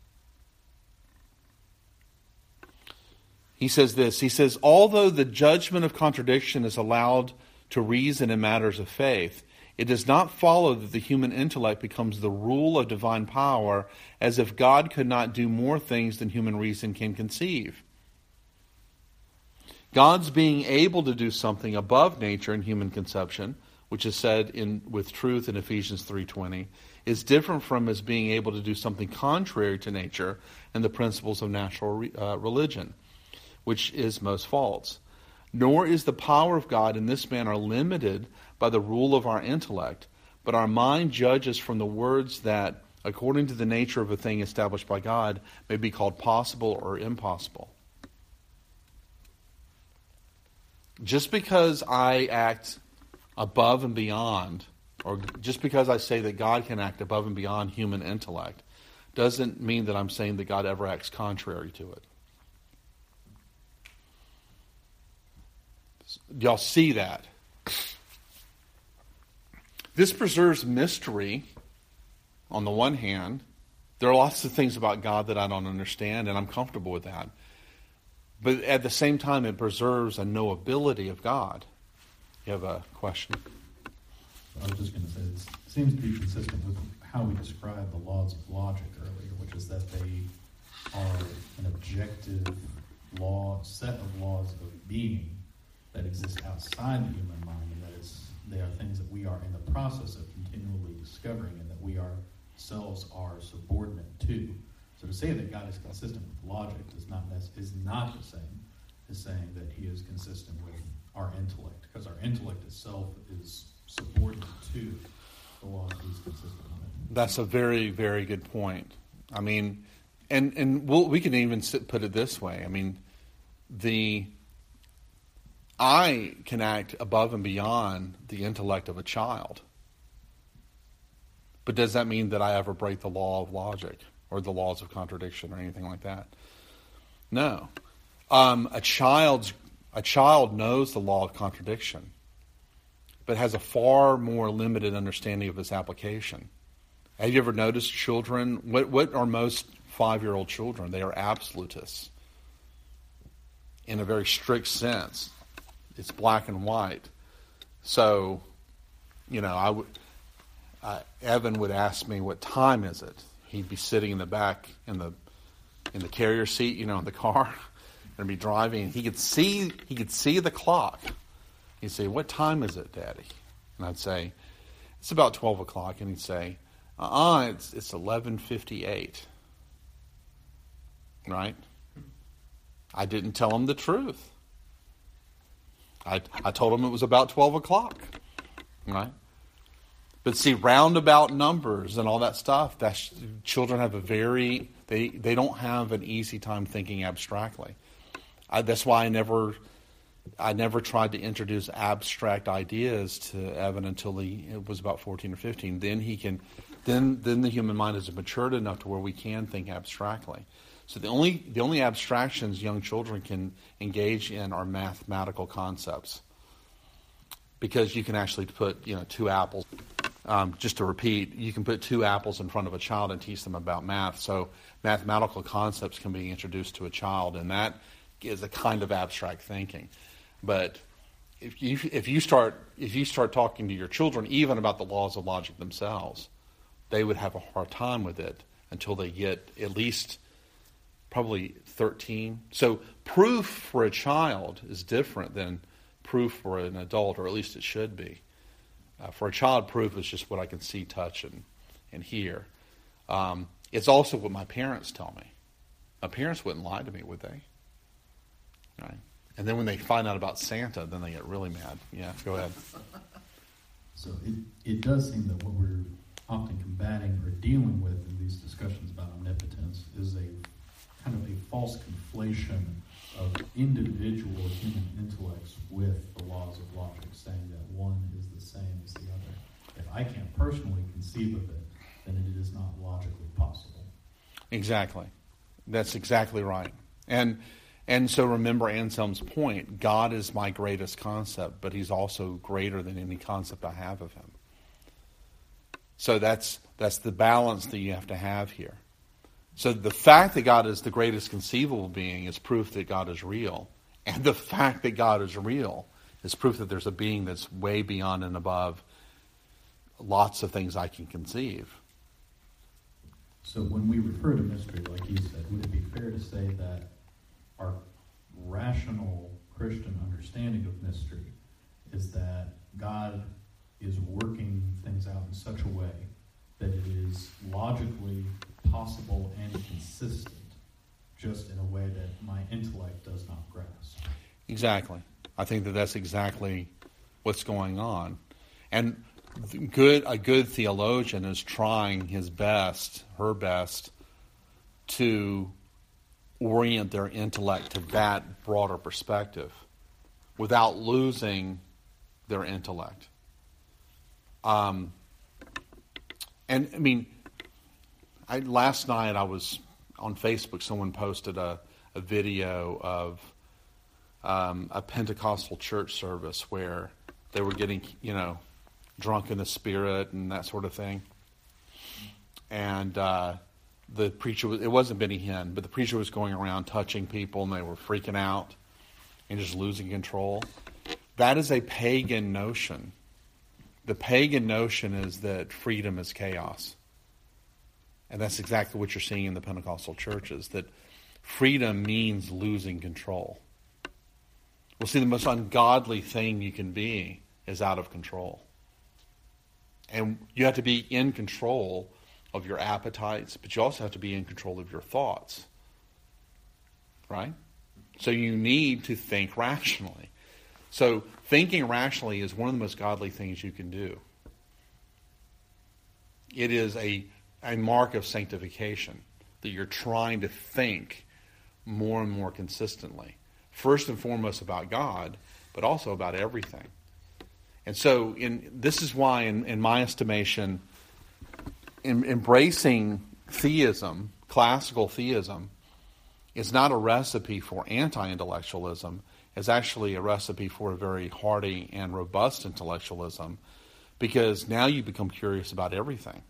He says this, he says, although the judgment of contradiction is allowed to reason in matters of faith, it does not follow that the human intellect becomes the rule of divine power, as if God could not do more things than human reason can conceive. God's being able to do something above nature in human conception, which is said with truth in Ephesians 3:20, is different from his being able to do something contrary to nature and the principles of natural religion, which is most false. Nor is the power of God in this manner limited by the rule of our intellect, but our mind judges from the words that, according to the nature of a thing established by God, may be called possible or impossible. Just because I act above and beyond, or just because I say that God can act above and beyond human intellect, doesn't mean that I'm saying that God ever acts contrary to it. Y'all see that? This preserves mystery on the one hand. There are lots of things about God that I don't understand, and I'm comfortable with that. But at the same time, it preserves a knowability of God. You have a question? I was just going to say it seems to be consistent with how we described the laws of logic earlier, which is that they are an objective set of laws of being that exist outside the human mind, and that they are things that we are in the process of continually discovering, and that we ourselves are subordinate to. So to say that God is consistent with logic is not the same as saying that he is consistent with our intellect, because our intellect itself is subordinate to the laws he's consistent with. That's a very, very good point. I mean, and we can even put it this way. I mean, I can act above and beyond the intellect of a child. But does that mean that I ever break the law of logic or the laws of contradiction or anything like that? No. A child knows the law of contradiction, but has a far more limited understanding of its application. Have you ever noticed children? What are most 5-year-old children? They are absolutists in a very strict sense. It's black and white. So, Evan would ask me, "What time is it?" He'd be sitting in the back in the carrier seat, in the car, and be driving. And he could see the clock. He'd say, "What time is it, Daddy?" And I'd say, "It's about 12 o'clock." And he'd say, it's 11:58. Right? I didn't tell him the truth. I told him it was about 12 o'clock. Right? But see, roundabout numbers and all that stuff, children have they don't have an easy time thinking abstractly. That's why I never tried to introduce abstract ideas to Evan until it was about 14 or 15. Then the human mind is matured enough to where we can think abstractly. So the only abstractions young children can engage in are mathematical concepts, because you can actually put 2 apples. Just to repeat, you can put 2 apples in front of a child and teach them about math. So mathematical concepts can be introduced to a child, and that is a kind of abstract thinking. But if you start talking to your children even about the laws of logic themselves, they would have a hard time with it until they get at least probably 13. So proof for a child is different than proof for an adult, or at least it should be. For a child, proof is just what I can see, touch, and hear. It's also what my parents tell me. My parents wouldn't lie to me, would they? Right? And then when they find out about Santa, then they get really mad. Yeah, go ahead. So it does seem that what we're often combating or dealing with in these discussions about omnipotence is a kind of a false conflation of individual human intellects with the laws of logic, saying that one is the same as the other. If I can't personally conceive of it, then it is not logically possible. Exactly. That's exactly right. And so remember Anselm's point, God is my greatest concept, but he's also greater than any concept I have of him. So that's the balance that you have to have here. So the fact that God is the greatest conceivable being is proof that God is real. And the fact that God is real is proof that there's a being that's way beyond and above lots of things I can conceive. So when we refer to mystery, like you said, would it be fair to say that our rational Christian understanding of mystery is that God is working things out in such a way that it is logically possible and consistent, just in a way that my intellect does not grasp? Exactly. I think that's exactly what's going on. And a good theologian is trying his best, her best, to orient their intellect to that broader perspective without losing their intellect. And I mean, last night I was on Facebook. Someone posted a video of a Pentecostal church service where they were getting, drunk in the spirit and that sort of thing. And the preacher, it wasn't Benny Hinn, but the preacher was going around touching people, and they were freaking out and just losing control. That is a pagan notion. The pagan notion is that freedom is chaos. And that's exactly what you're seeing in the Pentecostal churches, that freedom means losing control. Well, see, the most ungodly thing you can be is out of control. And you have to be in control of your appetites, but you also have to be in control of your thoughts. Right? So you need to think rationally. So thinking rationally is one of the most godly things you can do. It is a mark of sanctification, that you're trying to think more and more consistently. First and foremost about God, but also about everything. And so this is why, in my estimation, embracing theism, classical theism, is not a recipe for anti-intellectualism. It's actually a recipe for a very hearty and robust intellectualism, because now you become curious about everything.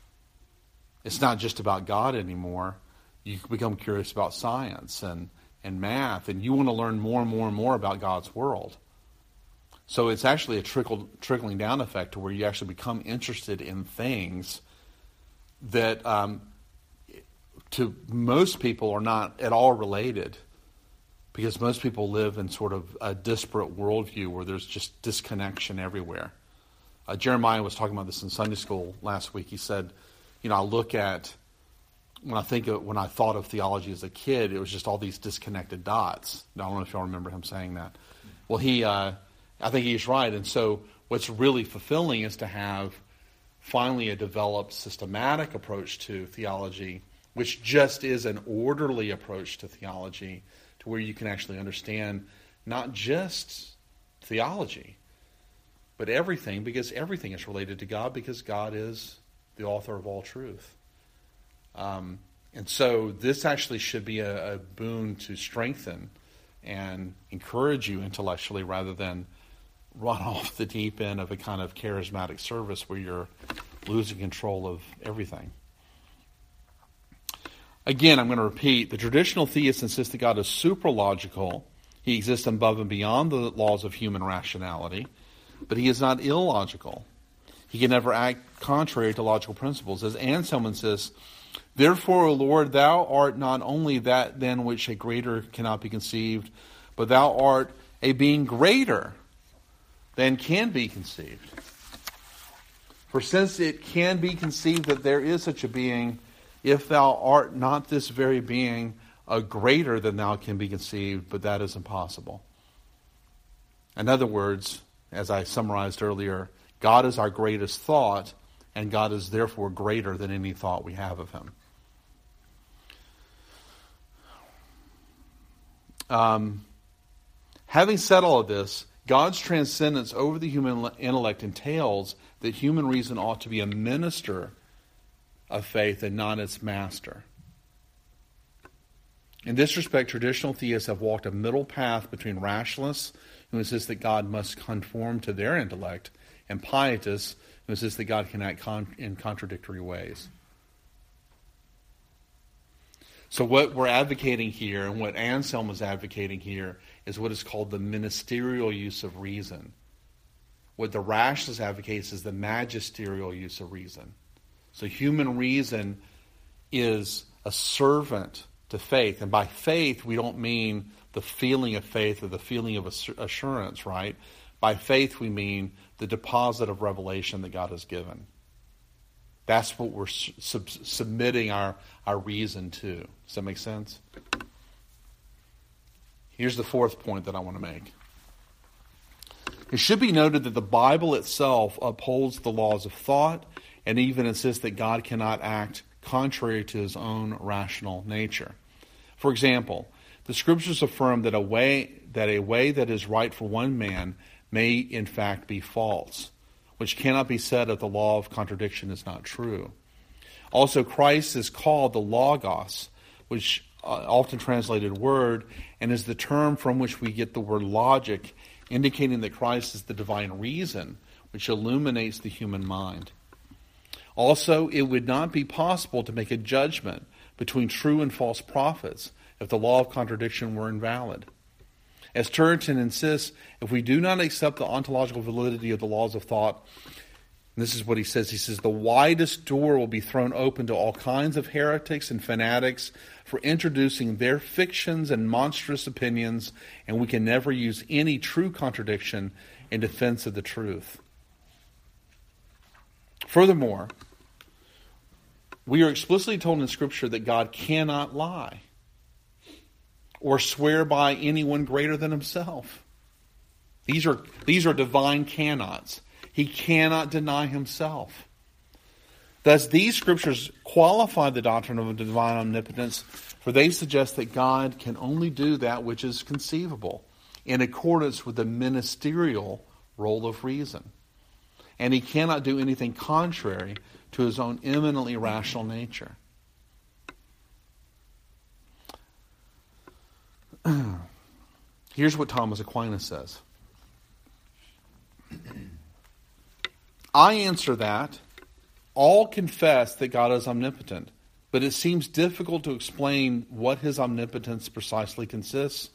It's not just about God anymore. You become curious about science and math, and you want to learn more and more and more about God's world. So it's actually a trickling down effect to where you actually become interested in things that to most people are not at all related, because most people live in sort of a disparate worldview where there's just disconnection everywhere. Jeremiah was talking about this in Sunday school last week. He said, I look at, when I thought of theology as a kid, it was just all these disconnected dots. Now, I don't know if y'all remember him saying that. Well, I think he's right. And so what's really fulfilling is to have finally a developed systematic approach to theology, which just is an orderly approach to theology, to where you can actually understand not just theology, but everything, because everything is related to God, because God is the author of all truth. And so this actually should be a boon to strengthen and encourage you intellectually, rather than run off the deep end of a kind of charismatic service where you're losing control of everything. Again, I'm going to repeat, the traditional theists insist that God is supralogical. He exists above and beyond the laws of human rationality, but he is not illogical. He can never act contrary to logical principles. As Anselm insists, therefore, O Lord, thou art not only that than which a greater cannot be conceived, but thou art a being greater than can be conceived. For since it can be conceived that there is such a being, if thou art not this very being, a greater than thou can be conceived, but that is impossible. In other words, as I summarized earlier, God is our greatest thought, and God is therefore greater than any thought we have of him. Having said all of this, God's transcendence over the human intellect entails that human reason ought to be a minister of faith and not its master. In this respect, traditional theists have walked a middle path between rationalists who insist that God must conform to their intellect, and pietists who insist that God can act in contradictory ways. So what we're advocating here, and what Anselm is advocating here, is what is called the ministerial use of reason. What the rationalist advocates is the magisterial use of reason. So human reason is a servant to faith. And by faith, we don't mean the feeling of faith or the feeling of assurance, right? By faith, we mean the deposit of revelation that God has given. That's what we're submitting our reason to. Does that make sense? Here's the fourth point that I want to make. It should be noted that the Bible itself upholds the laws of thought and even insists that God cannot act contrary to his own rational nature. For example, the Scriptures affirm that a way that is right for one man may in fact be false, which cannot be said if the law of contradiction is not true. Also, Christ is called the Logos, which often translated word, and is the term from which we get the word logic, indicating that Christ is the divine reason which illuminates the human mind. Also, it would not be possible to make a judgment between true and false prophets if the law of contradiction were invalid. As Turretin insists, if we do not accept the ontological validity of the laws of thought, and this is what he says, the widest door will be thrown open to all kinds of heretics and fanatics for introducing their fictions and monstrous opinions, and we can never use any true contradiction in defense of the truth. Furthermore, we are explicitly told in Scripture that God cannot lie or swear by anyone greater than himself. These are divine cannots. He cannot deny himself. Thus, these scriptures qualify the doctrine of divine omnipotence, for they suggest that God can only do that which is conceivable in accordance with the ministerial role of reason. And he cannot do anything contrary to his own eminently rational nature. Here's what Thomas Aquinas says. I answer that all confess that God is omnipotent, but it seems difficult to explain what his omnipotence precisely consists.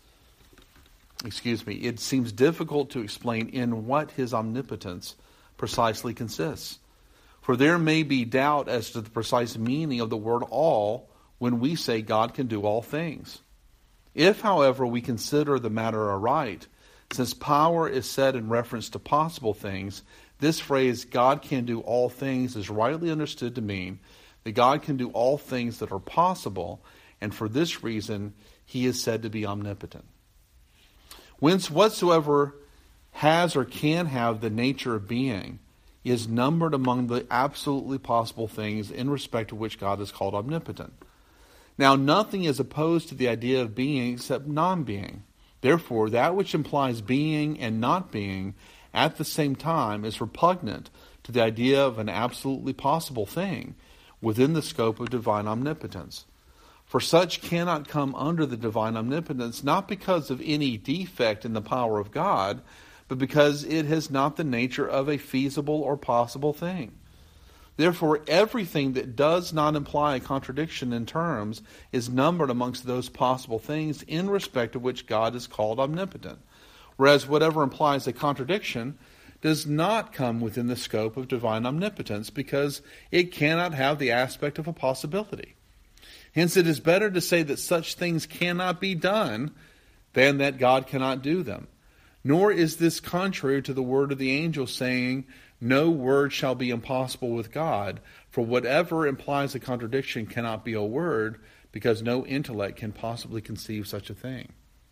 It seems difficult to explain in what his omnipotence precisely consists. For there may be doubt as to the precise meaning of the word all when we say God can do all things. If, however, we consider the matter aright, since power is said in reference to possible things, this phrase, God can do all things, is rightly understood to mean that God can do all things that are possible, and for this reason, he is said to be omnipotent. Whence whatsoever has or can have the nature of being is numbered among the absolutely possible things in respect to which God is called omnipotent. Now, nothing is opposed to the idea of being except non-being. Therefore, that which implies being and not being at the same time is repugnant to the idea of an absolutely possible thing within the scope of divine omnipotence. For such cannot come under the divine omnipotence, not because of any defect in the power of God, but because it has not the nature of a feasible or possible thing. Therefore, everything that does not imply a contradiction in terms is numbered amongst those possible things in respect of which God is called omnipotent. Whereas whatever implies a contradiction does not come within the scope of divine omnipotence because it cannot have the aspect of a possibility. Hence, it is better to say that such things cannot be done than that God cannot do them. Nor is this contrary to the word of the angel saying, no word shall be impossible with God, for whatever implies a contradiction cannot be a word, because no intellect can possibly conceive such a thing.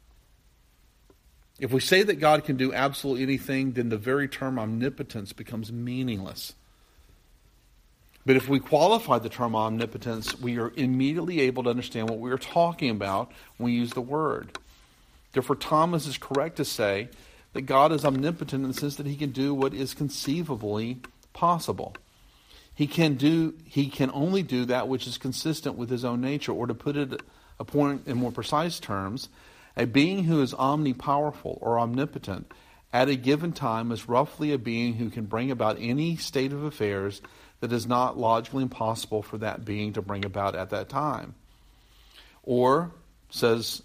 If we say that God can do absolutely anything, then the very term omnipotence becomes meaningless. But if we qualify the term omnipotence, we are immediately able to understand what we are talking about when we use the word. Therefore, Thomas is correct to say that God is omnipotent in the sense that he can do what is conceivably possible. He can only do that which is consistent with his own nature, or to put it in more precise terms, a being who is omnipowerful or omnipotent at a given time is roughly a being who can bring about any state of affairs that is not logically impossible for that being to bring about at that time. Or, says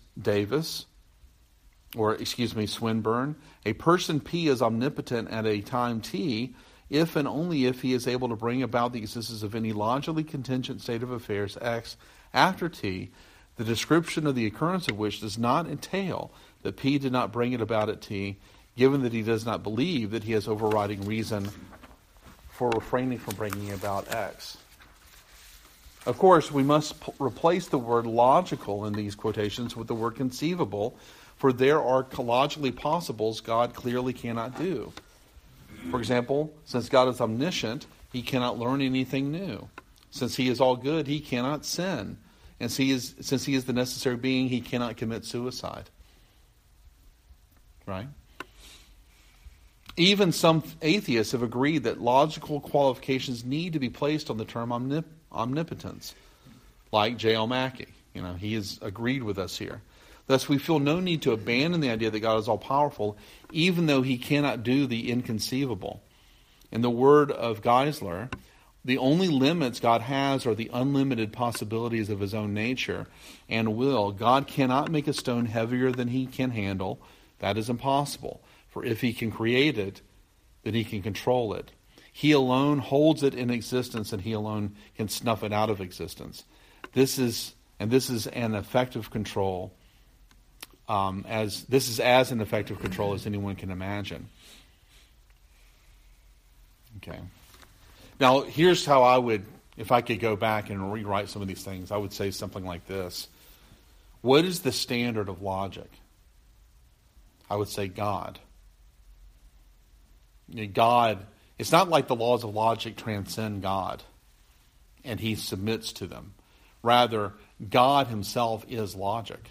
Swinburne, a person P is omnipotent at a time T if and only if he is able to bring about the existence of any logically contingent state of affairs X after T, the description of the occurrence of which does not entail that P did not bring it about at T, given that he does not believe that he has overriding reason for refraining from bringing about X. Of course, we must replace the word logical in these quotations with the word conceivable, for there are logically possibles God clearly cannot do. For example, since God is omniscient, he cannot learn anything new. Since he is all good, he cannot sin. And since he is the necessary being, he cannot commit suicide. Right? Even some atheists have agreed that logical qualifications need to be placed on the term omnipotence, like J.L. Mackie. He has agreed with us here. Thus, we feel no need to abandon the idea that God is all-powerful, even though he cannot do the inconceivable. In the word of Geisler, the only limits God has are the unlimited possibilities of his own nature and will. God cannot make a stone heavier than he can handle, That is impossible. For if he can create it, then he can control it. He alone holds it in existence, and he alone can snuff it out of existence. This is an effective control, as an effective control as anyone can imagine. Okay. Now, here's how I would, if I could go back and rewrite some of these things, I would say something like this. What is the standard of logic? I would say God. God, it's not like the laws of logic transcend God and he submits to them. Rather, God himself is logic.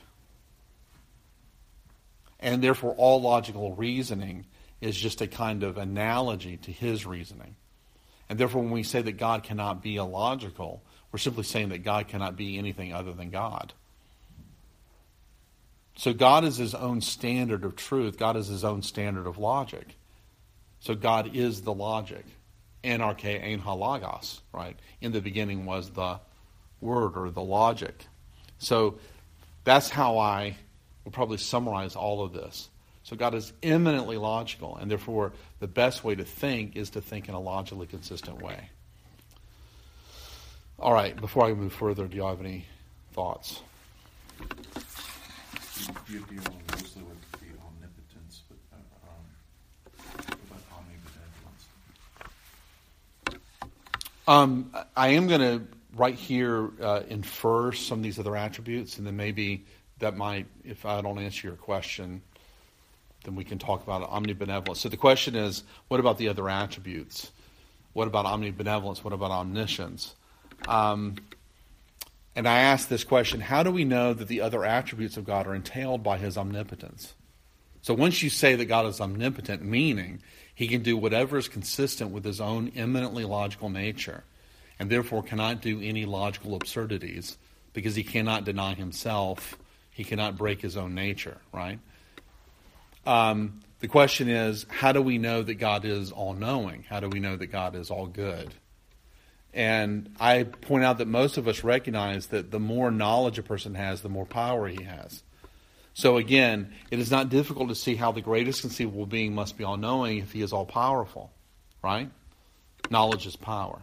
And therefore, all logical reasoning is just a kind of analogy to his reasoning. And therefore, when we say that God cannot be illogical, we're simply saying that God cannot be anything other than God. So God is his own standard of truth. God is his own standard of logic. So God is the logic. Anarche ein halagos, right? In the beginning was the word or the logic. So that's how I would probably summarize all of this. So God is eminently logical, and therefore the best way to think is to think in a logically consistent way. All right, before I move further, do you have any thoughts? You deal mostly with the omnipotence, but what about omnibenevolence? I am going to right here infer some of these other attributes, and then maybe that might, if I don't answer your question, then we can talk about omnibenevolence. So the question is, what about the other attributes? What about omnibenevolence? What about omniscience? And I ask this question, how do we know that the other attributes of God are entailed by his omnipotence? So once you say that God is omnipotent, meaning he can do whatever is consistent with his own eminently logical nature, and therefore cannot do any logical absurdities, because he cannot deny himself, he cannot break his own nature, right? The question is, how do we know that God is all-knowing? How do we know that God is all good? And I point out that most of us recognize that the more knowledge a person has, the more power he has. So again, it is not difficult to see how the greatest conceivable being must be all-knowing if he is all-powerful, right? Knowledge is power.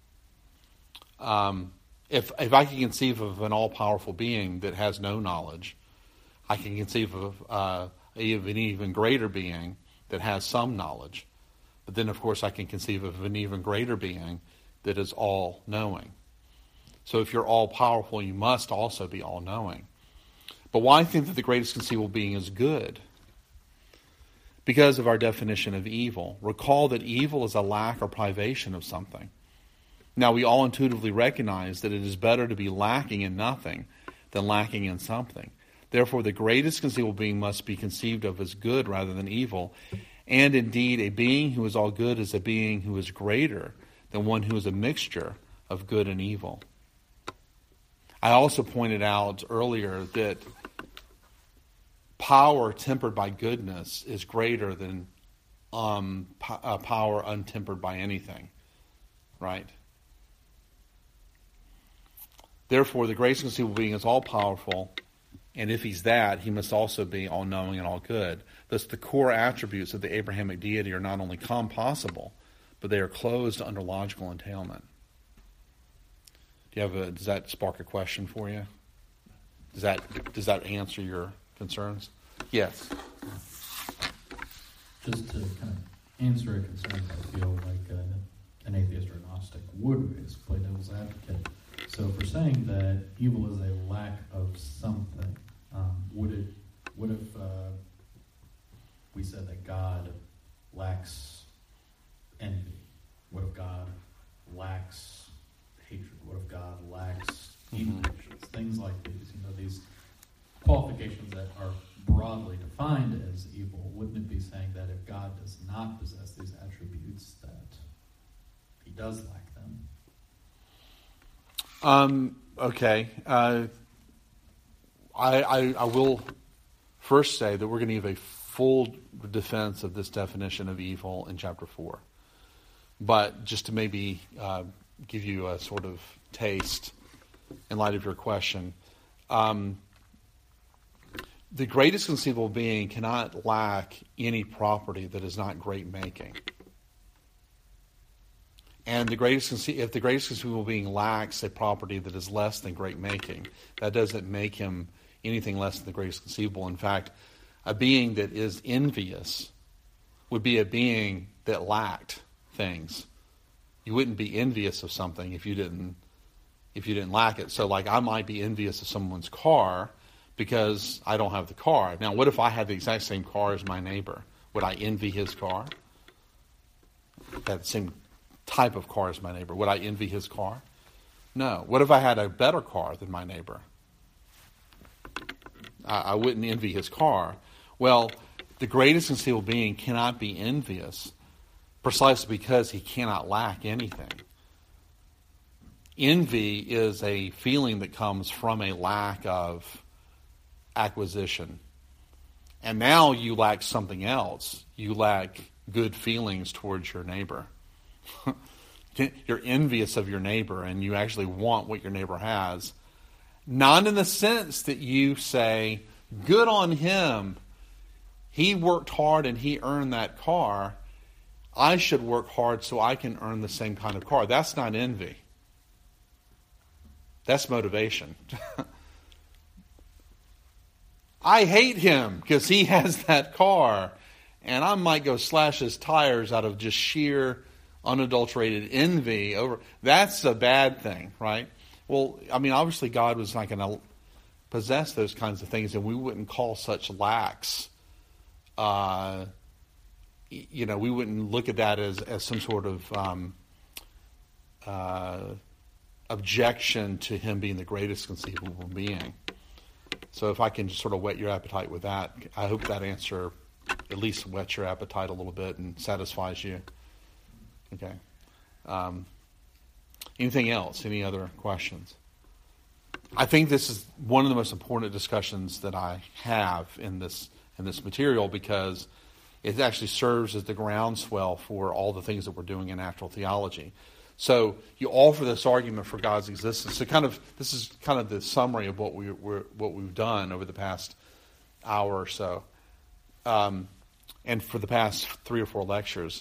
If I can conceive of an all-powerful being that has no knowledge, I can conceive of an even greater being that has some knowledge. But then, of course, I can conceive of an even greater being that is all-knowing. So if you're all-powerful, you must also be all-knowing. But why think that the greatest conceivable being is good? Because of our definition of evil. Recall that evil is a lack or privation of something. Now, we all intuitively recognize that it is better to be lacking in nothing than lacking in something. Therefore, the greatest conceivable being must be conceived of as good rather than evil. And indeed, a being who is all good is a being who is greater than one who is a mixture of good and evil. I also pointed out earlier that power tempered by goodness is greater than power untempered by anything, right? Therefore, the greatest conceivable being is all-powerful, and if he's that, he must also be all-knowing and all-good. Thus, the core attributes of the Abrahamic deity are not only compossible, but they are closed under logical entailment. Does that spark a question for you? Does that answer your concerns? Yes. Just to kind of answer a concern I feel like an atheist or agnostic would raise, play devil's advocate. So if we're saying that evil is a lack of something, what if we said that God lacks envy? What if God lacks hatred? What if God lacks emotions? Things like these, these qualifications that are broadly defined as evil. Wouldn't it be saying that if God does not possess these attributes, that he does lack them? Okay. I will first say that we're going to give a full defense of this definition of evil in chapter 4. But just to maybe give you a sort of taste in light of your question, the greatest conceivable being cannot lack any property that is not great making. And if the greatest conceivable being lacks a property that is less than great making, that doesn't make him anything less than the greatest conceivable. In fact, a being that is envious would be a being that lacked things. You wouldn't be envious of something if you didn't lack it. So like I might be envious of someone's car because I don't have the car. Now what if I had the exact same car as my neighbor? Would I envy his car? That same type of car as my neighbor. Would I envy his car? No. What if I had a better car than my neighbor? I wouldn't envy his car. Well, the greatest conceivable being cannot be envious precisely because he cannot lack anything. Envy is a feeling that comes from a lack of acquisition. And now you lack something else. You lack good feelings towards your neighbor. You're envious of your neighbor and you actually want what your neighbor has. Not in the sense that you say, good on him. He worked hard and he earned that car. I should work hard so I can earn the same kind of car. That's not envy. That's motivation. I hate him because he has that car. And I might go slash his tires out of just sheer unadulterated envy over. That's a bad thing, right? Well, I mean, obviously God was not going to possess those kinds of things, and we wouldn't call such lacks. We wouldn't look at that as some sort of objection to him being the greatest conceivable being. So if I can just sort of whet your appetite with that, I hope that answer at least whets your appetite a little bit and satisfies you. Okay. Anything else? Any other questions? I think this is one of the most important discussions that I have in this material because it actually serves as the groundswell for all the things that we're doing in natural theology. So you offer this argument for God's existence. So this is kind of the summary of what we've done over the past hour or so, and for the past 3 or 4 lectures.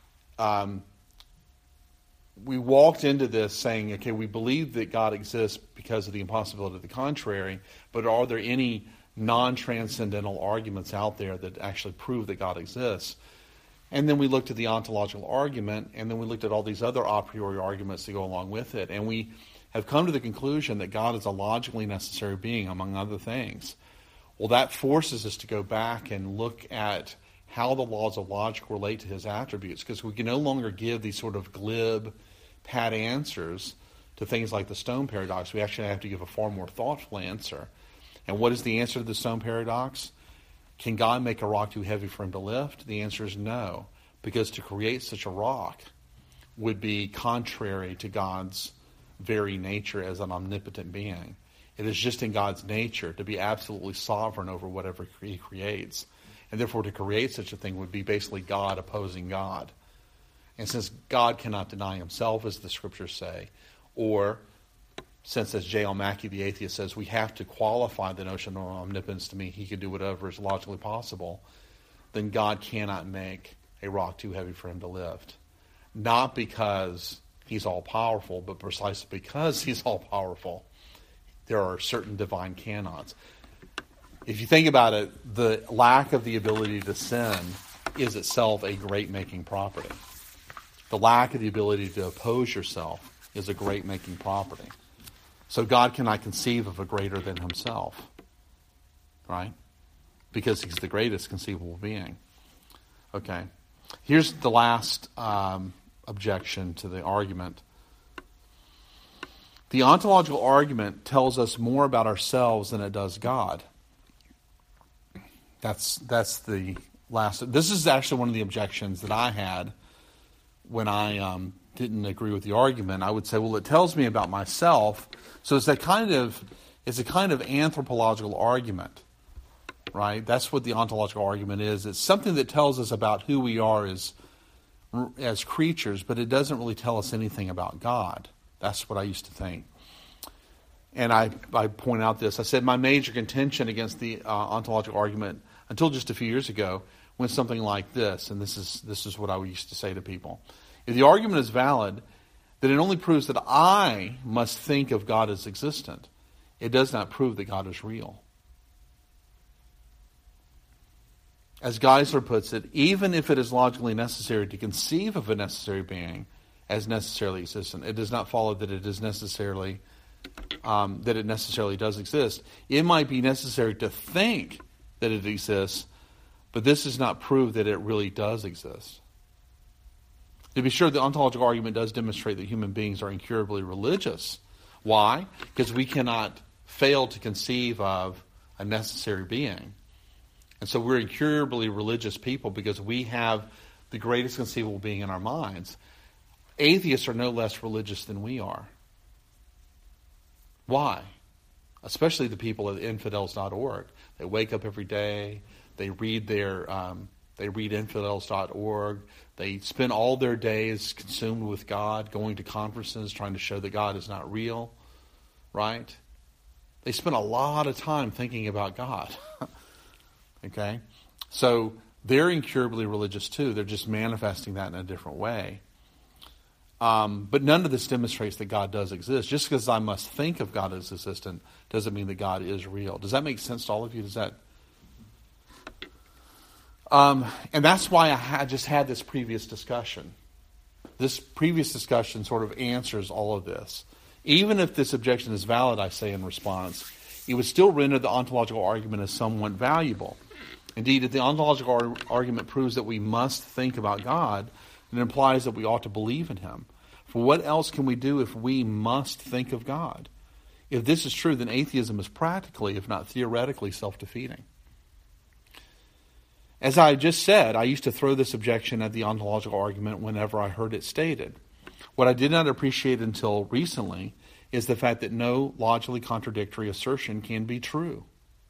We walked into this saying, okay, we believe that God exists because of the impossibility of the contrary, but are there any non-transcendental arguments out there that actually prove that God exists? And then we looked at the ontological argument, and then we looked at all these other a priori arguments that go along with it, and we have come to the conclusion that God is a logically necessary being, among other things. Well, that forces us to go back and look at how the laws of logic relate to his attributes, because we can no longer give these sort of glib, pat answers to things like the stone paradox. We actually have to give a far more thoughtful answer. And what is the answer to the stone paradox? Can God make a rock too heavy for him to lift? The answer is no, because to create such a rock would be contrary to God's very nature as an omnipotent being. It is just in God's nature to be absolutely sovereign over whatever he creates. And therefore to create such a thing would be basically God opposing God. And since God cannot deny himself, as the scriptures say, or since, as J.L. Mackie, the atheist, says, we have to qualify the notion of omnipotence to mean he can do whatever is logically possible, then God cannot make a rock too heavy for him to lift. Not because he's all-powerful, but precisely because he's all-powerful. There are certain divine canons. If you think about it, the lack of the ability to sin is itself a great-making property. The lack of the ability to oppose yourself is a great-making property. So God cannot conceive of a greater than himself, right? Because he's the greatest conceivable being. Okay. Here's the last objection to the argument. The ontological argument tells us more about ourselves than it does God. That's the last. This is actually one of the objections that I had when I didn't agree with the argument. I would say, well, it tells me about myself. So it's a kind of anthropological argument, right? That's what the ontological argument is. It's something that tells us about who we are as creatures, but it doesn't really tell us anything about God. That's what I used to think. and I point out this. I said my major contention against the ontological argument until just a few years ago went something like this, and this is what I used to say to people. If the argument is valid, then it only proves that I must think of God as existent. It does not prove that God is real. As Geisler puts it, even if it is logically necessary to conceive of a necessary being as necessarily existent, it does not follow that it is necessarily that it necessarily does exist. It might be necessary to think that it exists, but this does not prove that it really does exist. To be sure, the ontological argument does demonstrate that human beings are incurably religious. Why? Because we cannot fail to conceive of a necessary being. And so we're incurably religious people because we have the greatest conceivable being in our minds. Atheists are no less religious than we are. Why? Especially the people at infidels.org. They wake up every day. They read infidels.org. They spend all their days consumed with God, going to conferences, trying to show that God is not real. Right? They spend a lot of time thinking about God. Okay? So they're incurably religious too. They're just manifesting that in a different way. But none of this demonstrates that God does exist. Just because I must think of God as existent doesn't mean that God is real. Does that make sense to all of you? Does that? And that's why I just had this previous discussion. This previous discussion sort of answers all of this. Even if this objection is valid, I say in response, it would still render the ontological argument as somewhat valuable. Indeed, if the ontological argument proves that we must think about God, it implies that we ought to believe in him. For what else can we do if we must think of God? If this is true, then atheism is practically, if not theoretically, self-defeating. As I just said, I used to throw this objection at the ontological argument whenever I heard it stated. What I did not appreciate until recently is the fact that no logically contradictory assertion can be true.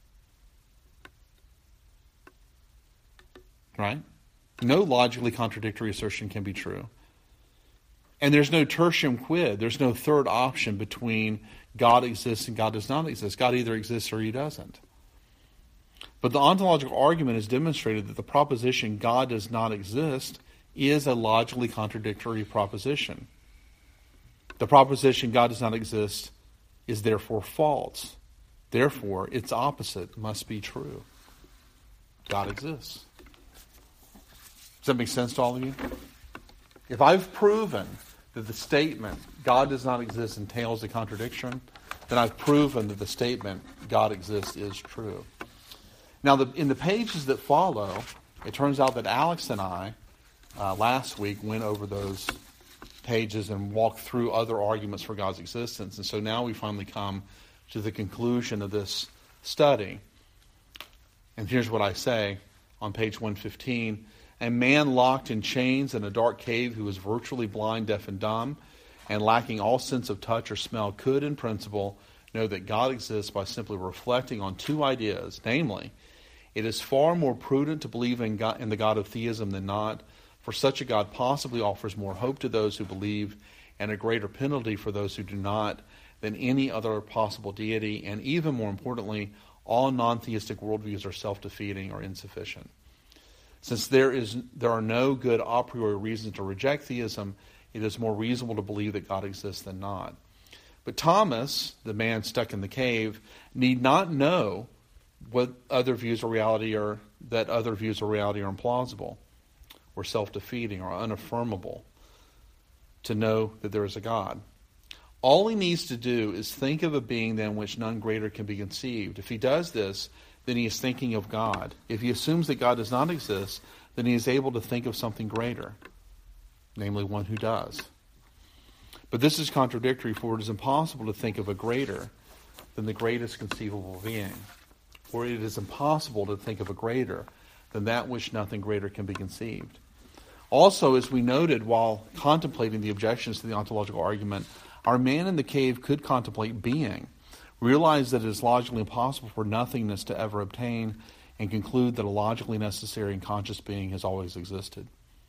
Right? No logically contradictory assertion can be true. And there's no tertium quid. There's no third option between God exists and God does not exist. God either exists or he doesn't. But the ontological argument has demonstrated that the proposition God does not exist is a logically contradictory proposition. The proposition God does not exist is therefore false. Therefore, its opposite must be true. God exists. Does that make sense to all of you? If I've proven that the statement God does not exist entails a contradiction, then I've proven that the statement God exists is true. Now, in the pages that follow, it turns out that Alex and I last week went over those pages and walked through other arguments for God's existence. And so now we finally come to the conclusion of this study. And here's what I say on page 115. A man locked in chains in a dark cave who was virtually blind, deaf, and dumb, and lacking all sense of touch or smell could, in principle, know that God exists by simply reflecting on two ideas. Namely, it is far more prudent to believe in the God of theism than not, for such a God possibly offers more hope to those who believe and a greater penalty for those who do not than any other possible deity, and even more importantly, all non-theistic worldviews are self-defeating or insufficient. Since there are no good a priori reasons to reject theism, it is more reasonable to believe that God exists than not. But Thomas, the man stuck in the cave, need not know what other views of reality are, that other views of reality are implausible or self-defeating or unaffirmable to know that there is a God. All he needs to do is think of a being than which none greater can be conceived. If he does this, then he is thinking of God. If he assumes that God does not exist, then he is able to think of something greater, namely one who does. But this is contradictory, for it is impossible to think of a greater than the greatest conceivable being. For it is impossible to think of a greater than that which nothing greater can be conceived. Also, as we noted while contemplating the objections to the ontological argument, our man in the cave could contemplate being, realize that it is logically impossible for nothingness to ever obtain, and conclude that a logically necessary and conscious being has always existed.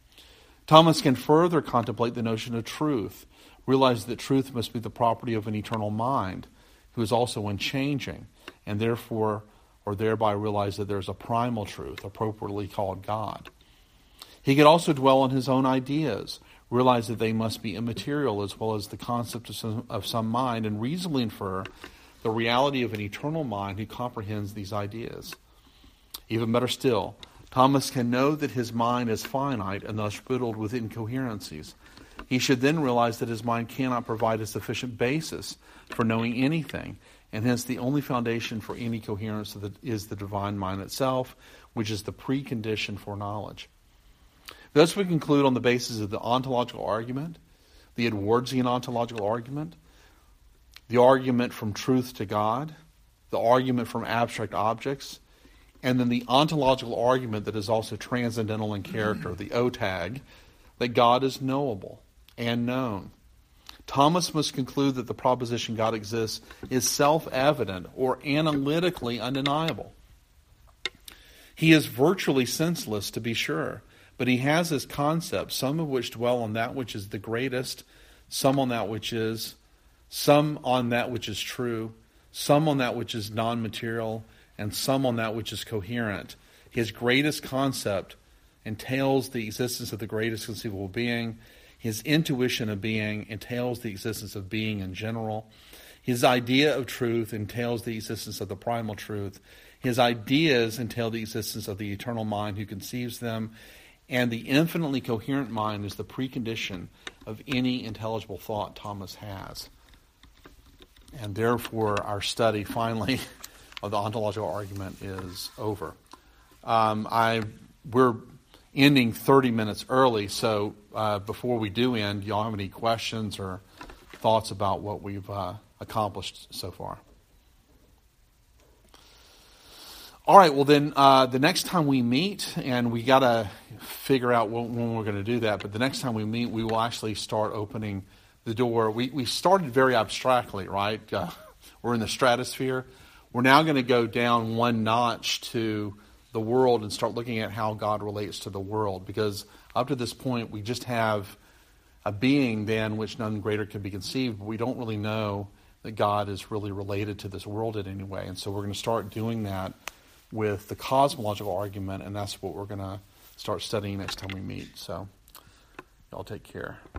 Thomas can further contemplate the notion of truth, realize that truth must be the property of an eternal mind, who is also unchanging, and therefore, or thereby realize that there's a primal truth, appropriately called God. He could also dwell on his own ideas, realize that they must be immaterial as well as the concept of some mind, and reasonably infer the reality of an eternal mind who comprehends these ideas. Even better still, Thomas can know that his mind is finite and thus riddled with incoherencies. He should then realize that his mind cannot provide a sufficient basis for knowing anything, and hence the only foundation for any coherence is the divine mind itself, which is the precondition for knowledge. Thus we conclude on the basis of the ontological argument, the Edwardsian ontological argument, the argument from truth to God, the argument from abstract objects, and then the ontological argument that is also transcendental in character, the OTAG, that God is knowable and known. Thomas must conclude that the proposition God exists is self-evident or analytically undeniable. He is virtually senseless, to be sure, but he has his concepts, some of which dwell on that which is the greatest, some on that which is, some on that which is true, some on that which is non-material, and some on that which is coherent. His greatest concept entails the existence of the greatest conceivable being. His intuition of being entails the existence of being in general. His idea of truth entails the existence of the primal truth. His ideas entail the existence of the eternal mind who conceives them. And the infinitely coherent mind is the precondition of any intelligible thought Thomas has. And therefore, our study, finally, of the ontological argument is over. We're ending 30 minutes early, so before we do end, do y'all have any questions or thoughts about what we've accomplished so far? All right, well then, the next time we meet, and we got to figure out when we're going to do that, but the next time we meet, we will actually start opening the door. We started very abstractly, right? We're in the stratosphere. We're now going to go down one notch to the world and start looking at how God relates to the world, because up to this point, we just have a being than which none greater can be conceived, but we don't really know that God is really related to this world in any way. And so we're going to start doing that with the cosmological argument, and that's what we're going to start studying next time we meet. So y'all take care.